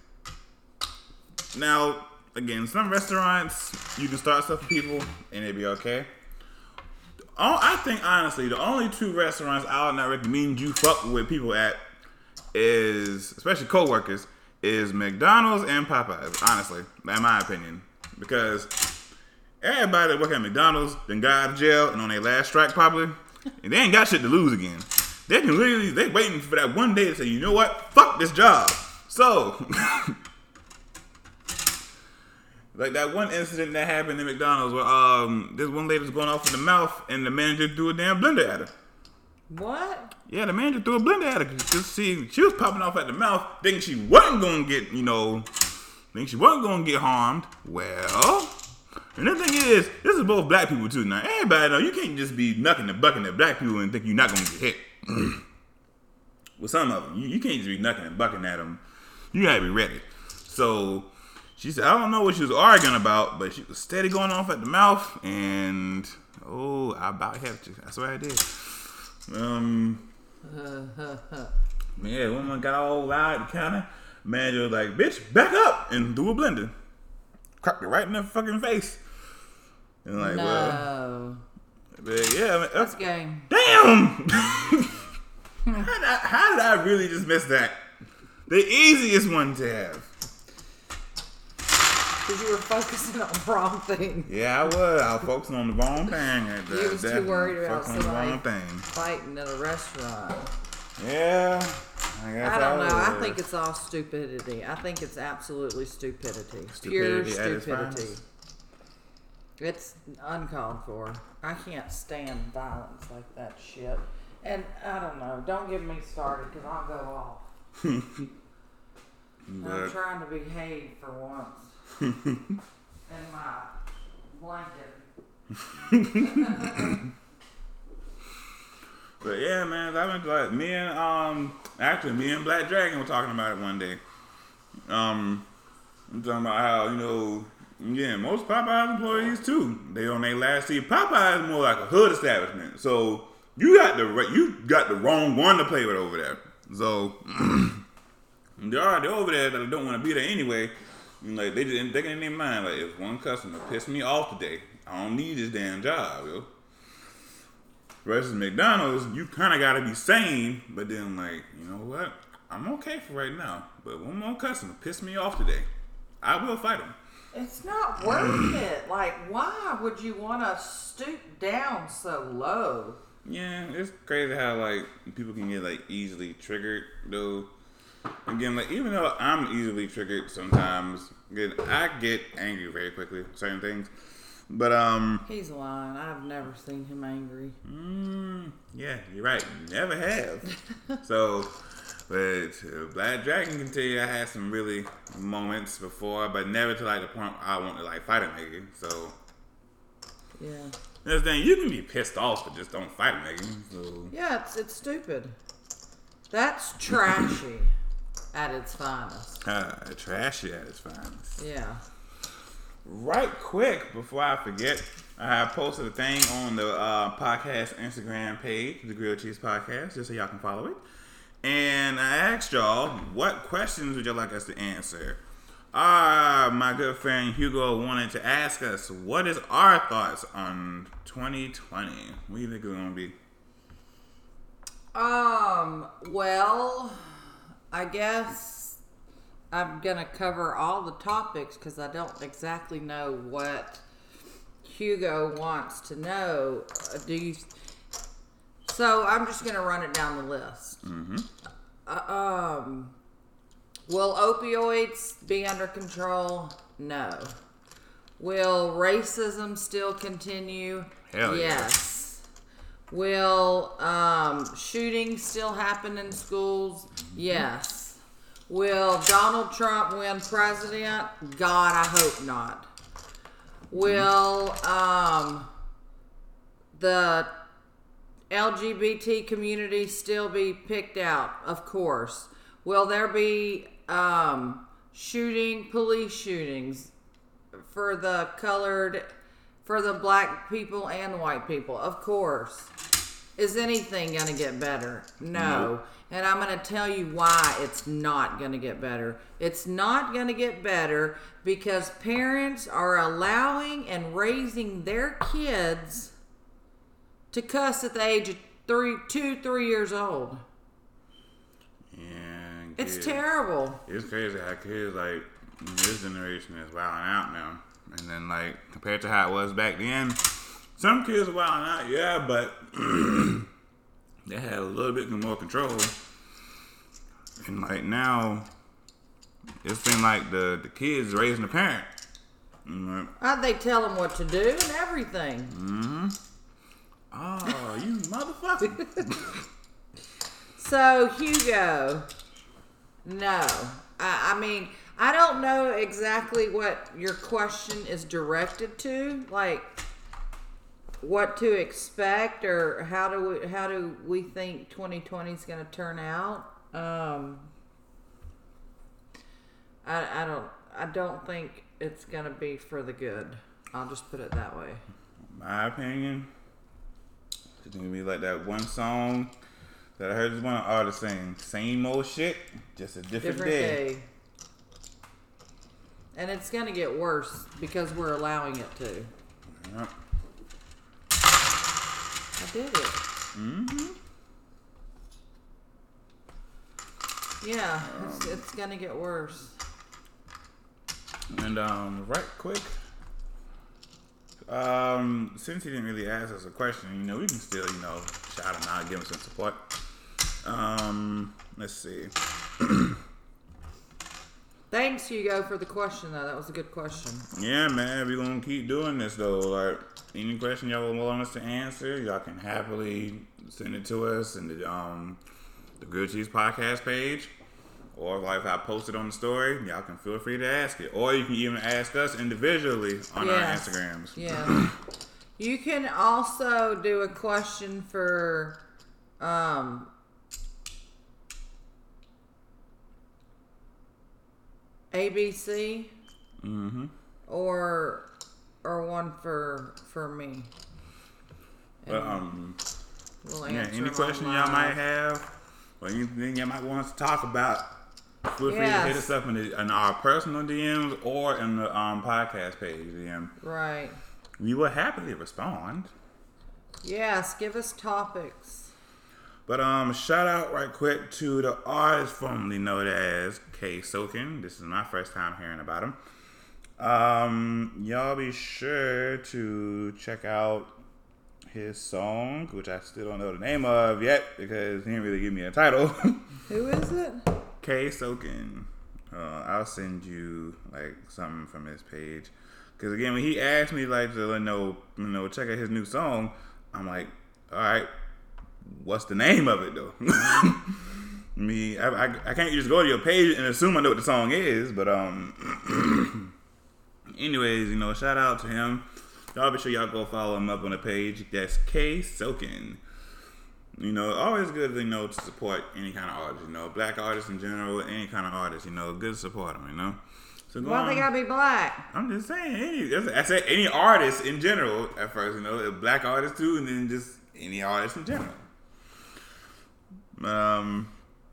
S1: Now, again, some restaurants you can start stuff for people and it'd be okay. All, I think honestly, the only two restaurants I would not recommend you fuck with people at is, especially coworkers, is McDonald's and Popeyes. Honestly, in my opinion, because everybody that work at McDonald's then got out of jail and on their last strike probably, and they ain't got shit to lose again. They can literally, they waiting for that one day to say, you know what? Fuck this job. So, like that one incident that happened in McDonald's where um this one lady was going off in the mouth and the manager threw a damn blender at her.
S2: What?
S1: Yeah, the manager threw a blender at her. Just see, she was popping off at the mouth, thinking she wasn't gonna get, you know, thinking she wasn't gonna get harmed. Well, and the thing is, this is both black people too. Now, everybody know you can't just be knucking and bucking at black people and think you're not gonna get hit. With some of them, you, you can't just be knucking and bucking at them. You gotta be ready. So she said, I don't know what she was arguing about, but she was steady going off at the mouth, and oh, I about had to. That's what I did. Um, yeah, woman got all loud at the counter. Manager was like, "Bitch, back up!" and threw a blender, cracked it right in the fucking face. And like,
S2: no.
S1: well, but yeah, I mean,
S2: that's game.
S1: Damn. How did, I, how did I really just miss that? The easiest one to have.
S2: Because you were focusing on the wrong thing.
S1: Yeah, I was. I was focusing on the wrong thing.
S2: You was too worried about somebody
S1: thing.
S2: fighting at a restaurant.
S1: Yeah. I, guess
S2: I don't
S1: I
S2: know.
S1: was.
S2: I think it's all stupidity. I think it's absolutely stupidity.
S1: Stupidity
S2: Pure
S1: at its
S2: stupidity.
S1: finest.
S2: It's uncalled for. I can't stand violence like that shit. And I don't know. Don't get me started because I'll go off. I'm trying to behave for once. In my blanket.
S1: But yeah, man, I went to like me and um actually me and Black Dragon were talking about it one day. Um, I'm talking about how, you know, yeah, most Popeyes employees too. They on their last seat. Popeyes is more like a hood establishment, so you got the you got the wrong one to play with over there. So They're already over there that I don't want to be there anyway. And like they just thinking in their mind, like if one customer pissed me off today, I don't need this damn job, yo. Versus McDonald's, you kind of gotta be sane, but then like, you know what? I'm okay for right now. But one more customer pissed me off today, I will fight him.
S2: It's not worth it. Like, why would you want to stoop down so low?
S1: Yeah, it's crazy how like people can get like easily triggered though. Again, like even though I'm easily triggered sometimes, again, I get angry very quickly with certain things. But um,
S2: he's lying. I've never seen him angry.
S1: Mm, yeah, you're right. Never have. So, but uh, Black Dragon can tell you I had some really moments before, but never to like the point I want to like fight a nigga. So,
S2: yeah.
S1: That's the thing. You can be pissed off, but just don't fight a nigga. So.
S2: Yeah, it's it's stupid. That's trashy at its finest.
S1: Uh, trashy at its finest.
S2: Yeah.
S1: Right quick, before I forget, I have posted a thing on the uh, podcast Instagram page, the Grilled Cheese Podcast, just so y'all can follow it. And I asked y'all, what questions would y'all like us to answer? Uh, my good friend Hugo wanted to ask us, what is our thoughts on twenty twenty? What do you think it's going to be?
S2: Um, well, I guess I'm going to cover all the topics because I don't exactly know what Hugo wants to know. Uh, do you? So I'm just going to run it down the list.
S1: Mm-hmm.
S2: Uh, um, will opioids be under control? No. Will racism still continue?
S1: Hell yeah.
S2: Yes. Will um, shootings still happen in schools? Yes. Will Donald Trump win president? God, I hope not. Will um, the L G B T community still be picked out? Of course. Will there be um, shooting, police shootings for the colored, for the black people and white people? Of course. Is anything going to get better? No. Nope. And I'm going to tell you why it's not going to get better. It's not going to get better because parents are allowing and raising their kids to cuss at the age of three, two, three years old.
S1: Yeah.
S2: It's
S1: kids,
S2: terrible.
S1: It's crazy how kids, like, this generation is wilding out now. And then, like, compared to how it was back then, some kids are wilding out, yeah, but they had a little bit more control. And like now, it seems like the, the kids raising the parent. Mm-hmm.
S2: Uh, they tell them what to do and everything.
S1: Mm-hmm. Oh, you motherfucker.
S2: So, Hugo, no. I, I mean, I don't know exactly what your question is directed to. Like, what to expect or how do we how do we think twenty twenty is going to turn out? Um, I I don't I don't think it's going to be for the good. I'll just put it that way.
S1: My opinion, it's going to be like that one song that I heard this one artist sing, same old shit, just a different,
S2: different
S1: day.
S2: day. And it's going to get worse because we're allowing it to.
S1: Yep.
S2: I did it.
S1: Mm-hmm.
S2: Yeah, it's, it's gonna get worse.
S1: And um, right quick, um, since he didn't really ask us a question, you know, we can still, you know, shout him out, give him some support. Um, let's see.
S2: Thanks, Hugo, for the question, though. That was a good question.
S1: Yeah, man, we're gonna keep doing this though. Like, any question y'all want us to answer, y'all can happily send it to us in the um the Grilled Cheese Podcast page, or like if I post it on the story, y'all can feel free to ask it, or you can even ask us individually on
S2: yes.
S1: our Instagrams.
S2: Yeah. You can also do a question for um A B C,
S1: mm-hmm.
S2: or or one for for me.
S1: But um,
S2: we'll
S1: yeah. Any question y'all might have, or anything y'all might want us to talk about, Feel free
S2: yes.
S1: to hit us up in, the, in our personal D Ms or in the um, podcast page D M.
S2: Right.
S1: We will happily respond.
S2: Yes, give us topics.
S1: But um, shout out right quick to the artist formerly known as K Soken. This is my first time hearing about him. Um, y'all be sure to check out his song, which I still don't know the name of yet because he didn't really give me a title.
S2: Who is it?
S1: K Soken. Uh, I'll send you like something from his page. Because again, when he asked me like to you know, you know check out his new song, I'm like, all right, what's the name of it though? me, I, I, I can't just go to your page and assume I know what the song is. But um, anyways, you know, shout out to him. Y'all be sure y'all go follow him up on the page. That's K Soken. You know, always good, you know, to support any kind of artist. You know, black artists in general, any kind of artist. You know, good to support them. You know. So
S2: Why well, they gotta be black?
S1: I'm just saying, any, I said any artist in general at first, you know, a black artist too, and then just any artist in general. Um,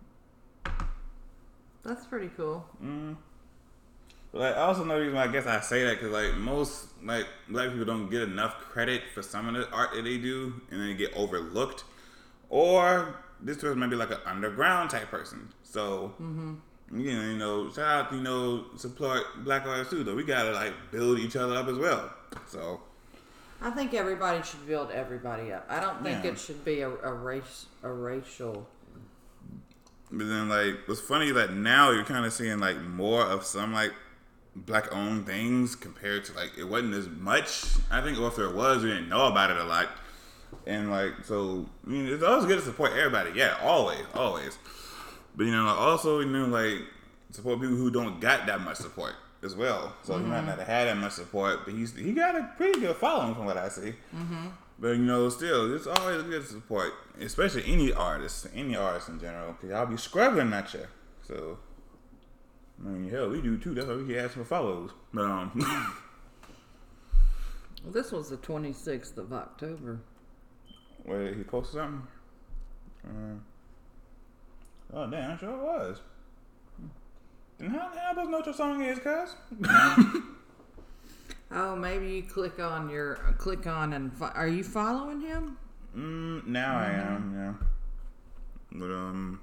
S2: that's pretty cool.
S1: Mm, but like, I also know the reason why I guess I say that because like most like black people don't get enough credit for some of the art that they do, and then they get overlooked, or this person might be like an underground type person. So. Mm-hmm. You know, you know, shout out, you know, support black artists too, though. We gotta, like, build each other up as well. So.
S2: I think everybody should build everybody up. I don't think yeah. it should be a, a race, a racial.
S1: But then, like, what's funny is that now you're kind of seeing, like, more of some, like, black-owned things compared to, like, it wasn't as much. I think if there was, we didn't know about it a lot. And, like, so, I mean, it's always good to support everybody. Yeah, always, always. But, you know, also, you know, like, support people who don't got that much support as well. So, mm-hmm. he might not have had that much support, but he's he got a pretty good following from what I see. Mm-hmm. But, you know, still, it's always good to support, especially any artist, any artist in general, because y'all be struggling at you. So, I mean, hell, we do too. That's why we keep asking for follows. But, um...
S2: well, this was the twenty-sixth of October.
S1: Wait, he posted something? Uh... Oh, damn, I'm sure it was. Then how the hell am I supposed to know what your song is, cuz?
S2: Oh, maybe you click on your, click on and, fo- are you following him?
S1: Mm, now mm-hmm. I am, yeah. But, um,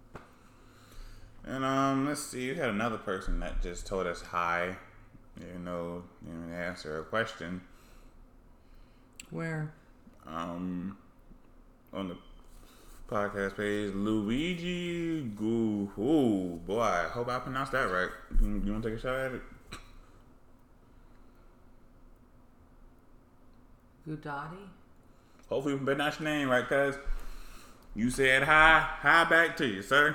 S1: and, um, let's see, we had another person that just told us hi, you know, and answer a question.
S2: Where?
S1: Um, on the podcast page, Luigi Goo. Ooh, boy, I hope I pronounced that right. You, you want to take a shot at it?
S2: Gudati?
S1: Hopefully we pronounced your name right, cuz you said hi. Hi back to you, sir.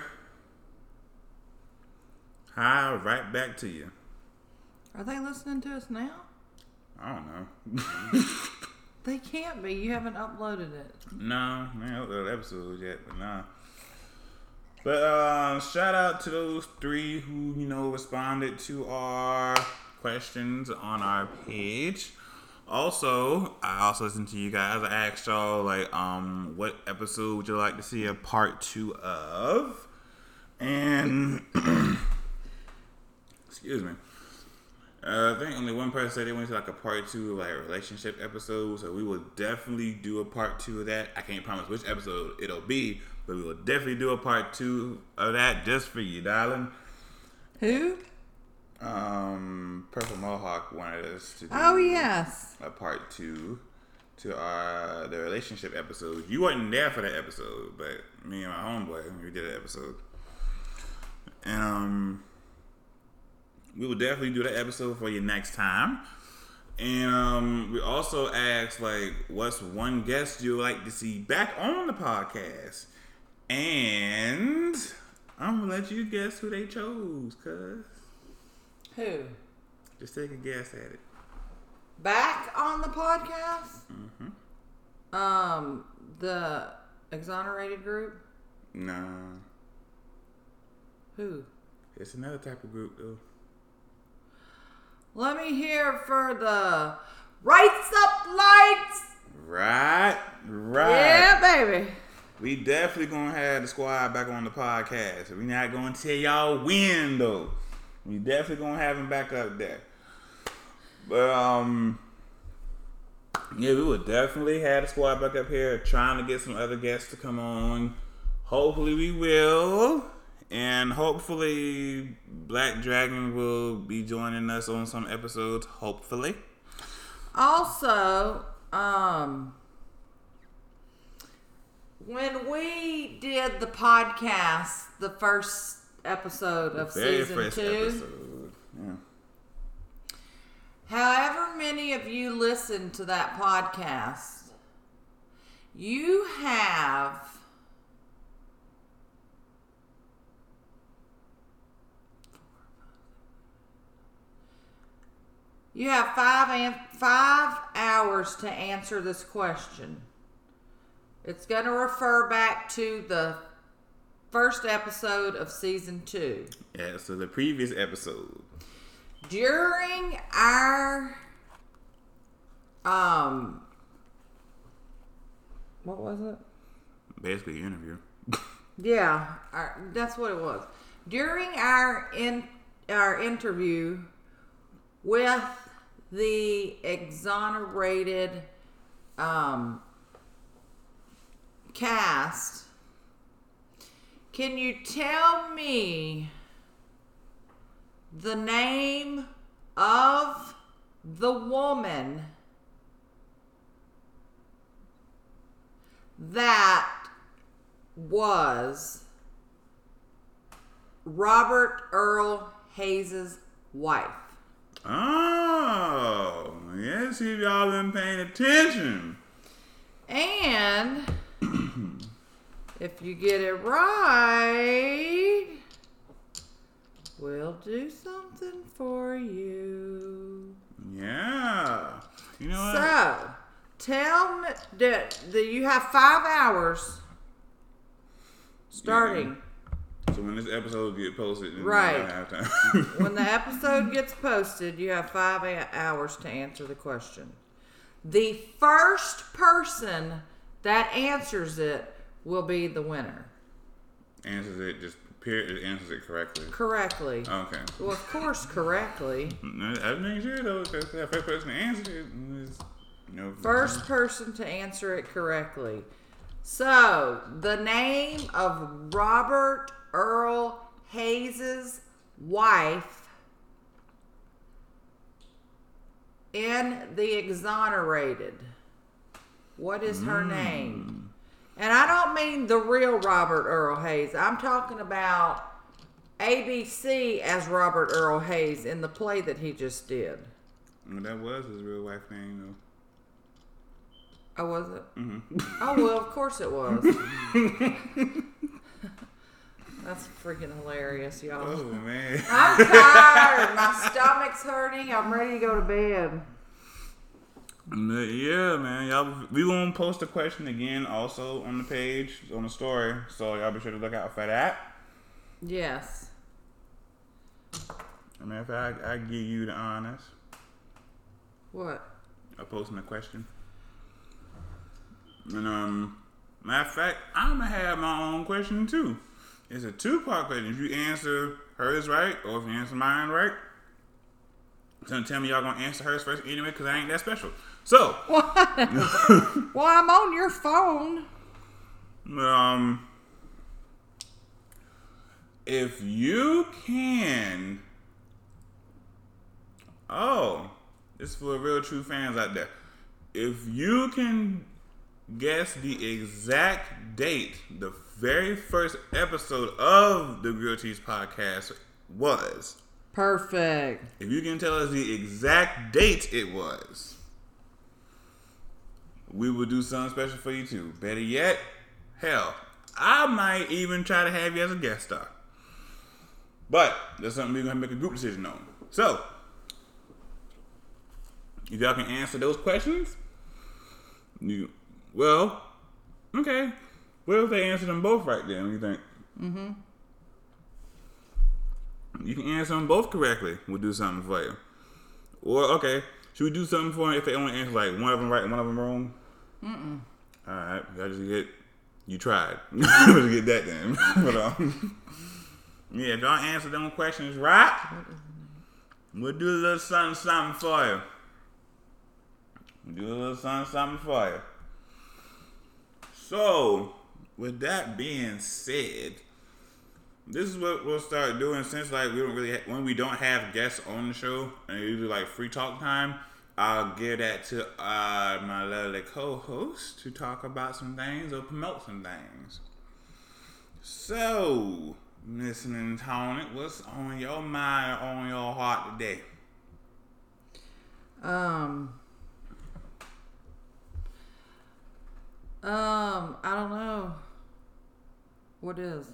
S1: Hi right back to you.
S2: Are they listening to us now?
S1: I don't know.
S2: They can't be. You haven't uploaded it.
S1: No, I haven't uploaded episodes yet, but nah. But uh, shout out to those three who, you know, responded to our questions on our page. Also, I also listened to you guys. I asked y'all, like, um, what episode would you like to see a part two of? And, excuse me. Uh, I think only one person said they went to like a part two of like a relationship episode, so we will definitely do a part two of that. I can't promise which episode it'll be, but we will definitely do a part two of that just for you, darling.
S2: Who?
S1: Um, Purple Mohawk wanted us to do
S2: oh yes
S1: a part two to our the relationship episode. You wasn't there for that episode, but me and my homeboy we did an episode, and um. we will definitely do that episode for you next time. And um, we also asked, like, what's one guest you would like to see back on the podcast? And I'm going to let you guess who they chose, cuz.
S2: Who?
S1: Just take a guess at it.
S2: Back on the podcast?
S1: Mm-hmm.
S2: Um, the Exonerated group?
S1: No.
S2: Who?
S1: It's another type of group, though.
S2: Let me hear for the Rights Up Lights.
S1: Right, right.
S2: Yeah, baby.
S1: we definitely gonna have the squad back on the podcast. We not gonna tell y'all when though. We definitely gonna have him back up there. But um, yeah, we would definitely have the squad back up here, trying to get some other guests to come on. Hopefully we will, and hopefully Black Dragon will be joining us on some episodes. Hopefully.
S2: Also, um. when we did the podcast, the first episode of
S1: Very
S2: season
S1: first
S2: two,
S1: episode. Yeah.
S2: however many of you listened to that podcast, you have you have five an- five hours to answer this question. It's going to refer back to the first episode of season two.
S1: Yeah, so the previous episode.
S2: During our, um, what was it?
S1: Basically, interview.
S2: Yeah, our, that's what it was. During our in our interview with the exonerated, um, cast, can you tell me the name of the woman that was Robert Earl Hayes' wife?
S1: Oh, yeah, see if y'all been paying attention.
S2: And if you get it right, we'll do something for you.
S1: Yeah. You know what?
S2: So, tell me that, that you have five hours starting.
S1: Yeah. So when this episode get posted, then
S2: Right.
S1: we'll have time.
S2: When the episode gets posted, you have five a- hours to answer the question. The first person that answers it will be the winner.
S1: Answers it just period. It answers it correctly.
S2: Correctly.
S1: Okay.
S2: Well, of course, correctly.
S1: I make sure though, because the first person to answer it is, you know,
S2: First person to answer it correctly. So, the name of Robert Earl Hayes' wife in The Exonerated. What is her
S1: Mm.
S2: name? And I don't mean the real Robert Earl Hayes. I'm talking about A B C as Robert Earl Hayes in the play that he just did.
S1: Well, that was his real wife name
S2: Oh, was it?
S1: though. Mm-hmm.
S2: Oh, well, of course it was. That's freaking hilarious, y'all.
S1: Oh man.
S2: I'm tired. My stomach's hurting. I'm ready to go to bed.
S1: Yeah, man. Y'all, we gonna post a question again also on the page, on the story. So y'all be sure to look out for that.
S2: Yes.
S1: As a matter of fact, I, I give you the honors
S2: What?
S1: of posting a question. And um, matter of fact, I'm gonna have my own question too. It's a two-part question. If you answer hers right, or if you answer mine right, don't tell me y'all gonna answer hers first anyway, because I ain't that special. So,
S2: What? Well, I'm on your phone.
S1: um, if you can, oh, this is for real true fans out there. If you can guess the exact date the very first episode of the Grilled Cheese podcast was,
S2: Perfect.
S1: if you can tell us the exact date it was, we will do something special for you too. Better yet, hell, I might even try to have you as a guest star. But that's something we're going to make a group decision on. So, if y'all can answer those questions, you, well, okay. What if they answer them both right then? What do you think? Mm-hmm. You can answer them both correctly. We'll do something for you. Or, okay, should we do something for them if they only answer like one of them right and one of them wrong? Mm-mm. Alright, y'all just get You tried. Let's get that then. But, um, yeah, if y'all answer them questions right, we'll do a little something, something for you. We'll do a little something, something for you. So, with that being said, this is what we'll start doing since like we don't really ha- when we don't have guests on the show and usually like free talk time. I'll give that to uh, my lovely co-host to talk about some things or promote some things. So, listening Tony, what's on your mind or on your heart today?
S2: Um. Um, I don't know. What is?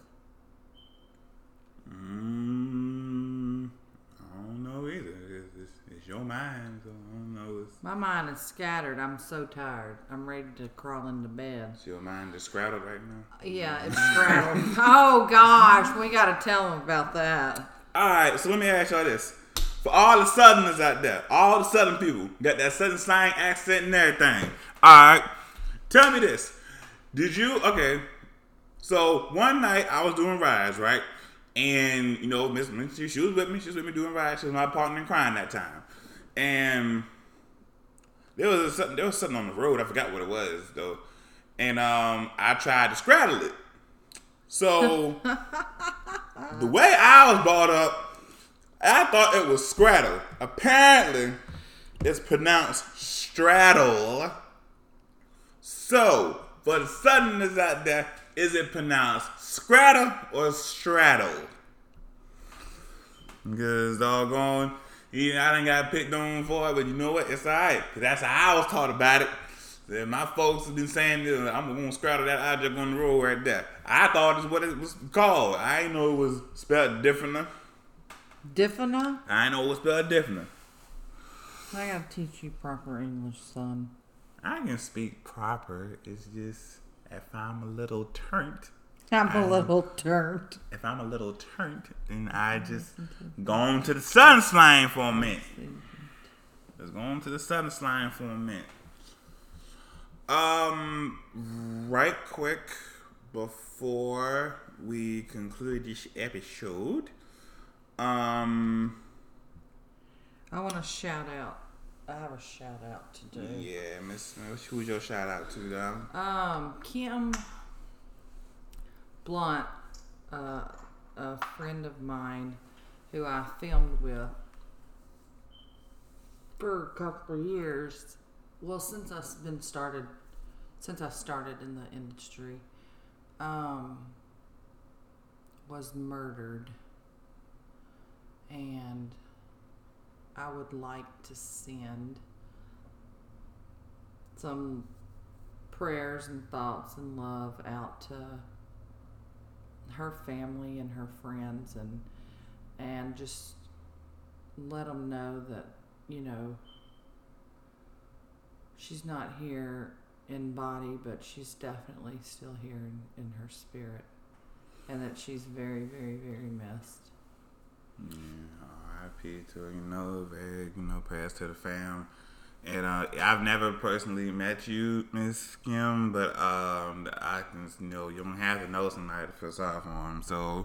S1: Mm, I don't know either. It's, it's, it's your mind, so I don't know. It's,
S2: My mind is scattered. I'm so tired. I'm ready to crawl into bed.
S1: it's your mind is scrattled right now.
S2: Yeah, it's scattered. Oh gosh, we gotta tell them about that.
S1: Alright, so let me ask y'all this. For all the Southerners out there, all the Southern people, got that Southern slang accent and everything. Alright, tell me this. Did you, okay, so one night I was doing rides, right? And, you know, Miss she, she was with me. She was with me doing rides. She was my partner in crime that time. And there was something, there was something on the road. I forgot what it was, though. And um, I tried to straddle it. So, the way I was brought up, I thought it was scrattle. Apparently, it's pronounced straddle. So, for the Southerners out there, is it pronounced scrattle or straddle? Because doggone, yeah, I done got picked on for it, but you know what? It's alright. Because that's how I was taught about it. And my folks have been saying this, I'm going to scrattle that object on the road right there. I thought it's what it was called. I didn't know it was spelled differently.
S2: Different?
S1: I didn't know it was spelled differently.
S2: I gotta teach you proper English, son.
S1: I can speak proper. It's just if I'm a little turned.
S2: I'm a
S1: I'm,
S2: little turned.
S1: If I'm a little turned, then I just go on to the Southern slang for a minute. Let's go on to the Southern slang for a minute. Um, right quick before we conclude this episode, um,
S2: I want to shout out. I have a shout out to do.
S1: Yeah, Miss, who's your shout out to, Dom?
S2: Um, Kim Blunt, uh, a friend of mine who I filmed with for a couple of years. Well, since I've been started, since I started in the industry, um, was murdered, and I would like to send some prayers and thoughts and love out to her family and her friends, and and just let them know that, you know, she's not here in body, but she's definitely still here in, in her spirit, and that she's very, very, very missed.
S1: Yeah, R I P to her, you know, very, you know, prayers to the fam. And uh, I've never personally met you, Miss Kim, but um, I can, you know, you don't have to know somebody to feel sorry for them. So,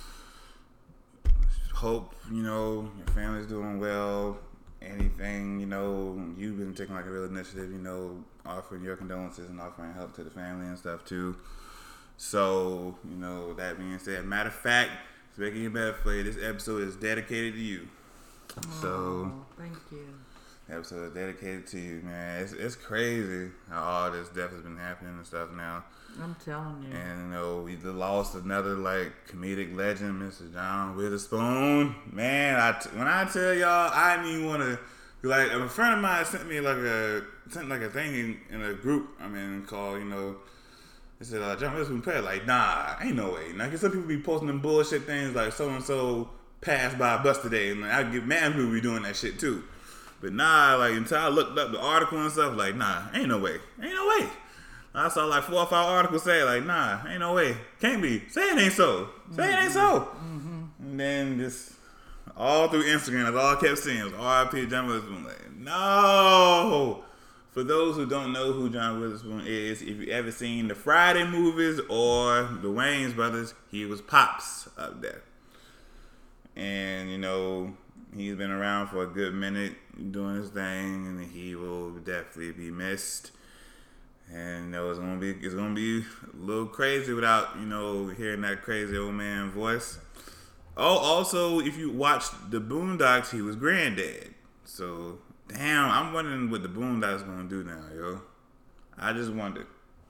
S1: hope, you know, your family's doing well. Anything, you know, you've been taking like a real initiative, you know, offering your condolences and offering help to the family and stuff too. So, you know, that being said, matter of fact, to make it better for you, this episode is dedicated to you.
S2: Oh,
S1: so,
S2: thank you.
S1: Episode is dedicated to you, man. It's it's crazy how all this death has been happening and stuff now.
S2: I'm telling you.
S1: And, you know, we lost another, like, comedic legend, Mister John Witherspoon. Man, I t- when I tell y'all, I didn't even want to, like, a friend of mine sent me, like, a sent like a thing in, in a group, I mean, called, you know, they said, uh, John Witherspoon passed. Like, nah, ain't no way. Like, some people be posting them bullshit things, like, so-and-so passed by a bus today. And like, I get mad people be doing that shit, too. But nah, like, until I looked up the article and stuff, like, nah, ain't no way. Ain't no way. I saw like four or five articles say, like, nah, ain't no way. Can't be. Say it ain't so. Say it ain't so. Mm-hmm. And then just all through Instagram, that's all I kept seeing was R I P John Witherspoon. Like, no. For those who don't know who John Witherspoon is, if you ever seen the Friday movies or the Wayans brothers, he was Pops up there. And, you know, he's been around for a good minute doing his thing, and he will definitely be missed. And you know, it's gonna be it's gonna be a little crazy without, you know, hearing that crazy old man voice. Oh, also, if you watched the Boondocks, he was Granddad. So, damn, I'm wondering what the Boondocks gonna do now, yo. I just wonder.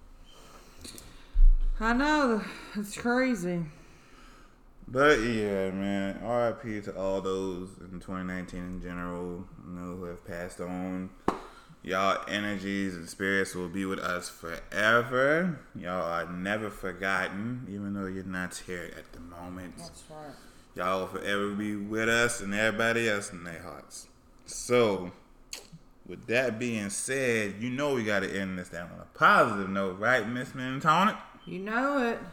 S2: I know, it's crazy.
S1: But yeah, man, R I P to all those in twenty nineteen in general, you know, who have passed on. Y'all energies and spirits will be with us forever. Y'all are never forgotten, even though you're not here at the moment.
S2: That's right.
S1: Y'all will forever be with us and everybody else in their hearts. So, with that being said, you know we got to end this down on a positive note, right, Miss Minotonic?
S2: You know it.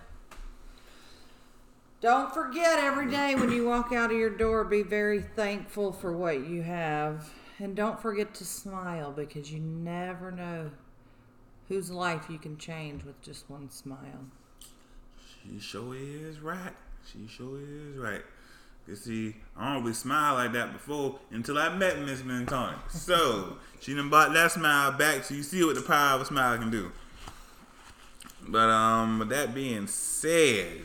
S2: Don't forget every day when you walk out of your door, be very thankful for what you have. And don't forget to smile, because you never know whose life you can change with just one smile.
S1: She sure is right. She sure is right. You see, I don't really smile like that before until I met Miss Minotonic. So, she done bought that smile back, so you see what the power of a smile can do. But, um, with that being said,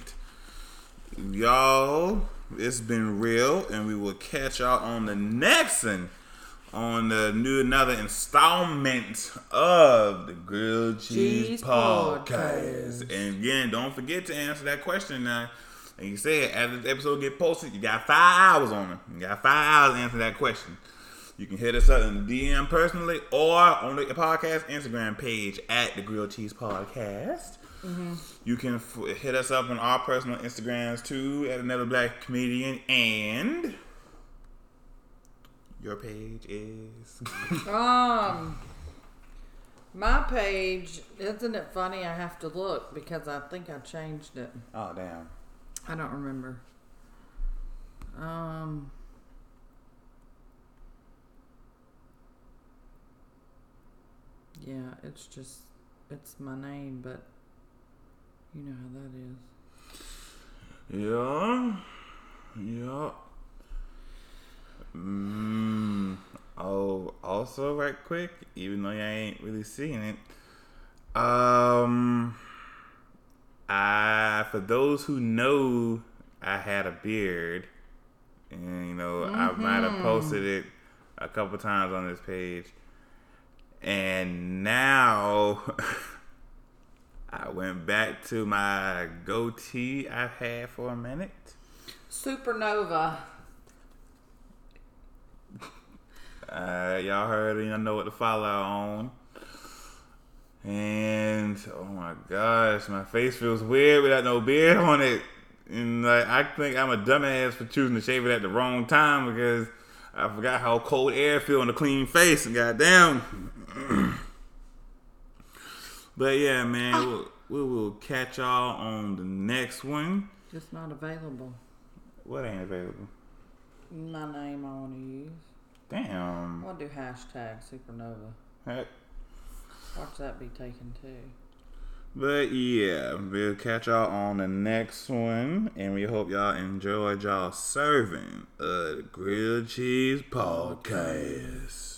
S1: y'all, it's been real, and we will catch y'all on the next one. On the new another installment of the Grilled Cheese, Cheese Podcast. Podcast. And again, don't forget to answer that question now. Like you said, after the episode get posted, you got five hours on it. You got five hours to answer that question. You can hit us up in the D M personally or on the podcast Instagram page at the Grilled Cheese Podcast. Mm-hmm. You can f- hit us up on our personal Instagrams too at Another Black Comedian, and your page is
S2: um my page, isn't it funny? I have to look because I think I changed it.
S1: Oh damn.
S2: I don't remember. Um Yeah, it's just it's my name, but you know how that is.
S1: Yeah. Yeah. Mm, oh, also, right quick, even though you ain't really seeing it, um, I for those who know, I had a beard, and you know, mm-hmm. I might have posted it a couple times on this page, and now I went back to my goatee I've had for a minute.
S2: Supernova.
S1: Uh, y'all heard it. Y'all know what to follow on. And oh my gosh, my face feels weird without no beard on it. And like, I think I'm a dumbass for choosing to shave it at the wrong time because I forgot how cold air feel on a clean face. And goddamn. But yeah, man, we'll, we will catch y'all on the next one.
S2: Just not available.
S1: What ain't available?
S2: My name I want to use.
S1: Damn.
S2: I'll do hashtag Supernova.
S1: Heck.
S2: Watch that be taken too.
S1: But yeah, we'll catch y'all on the next one. And we hope y'all enjoyed y'all serving of the Grilled Cheese Podcast.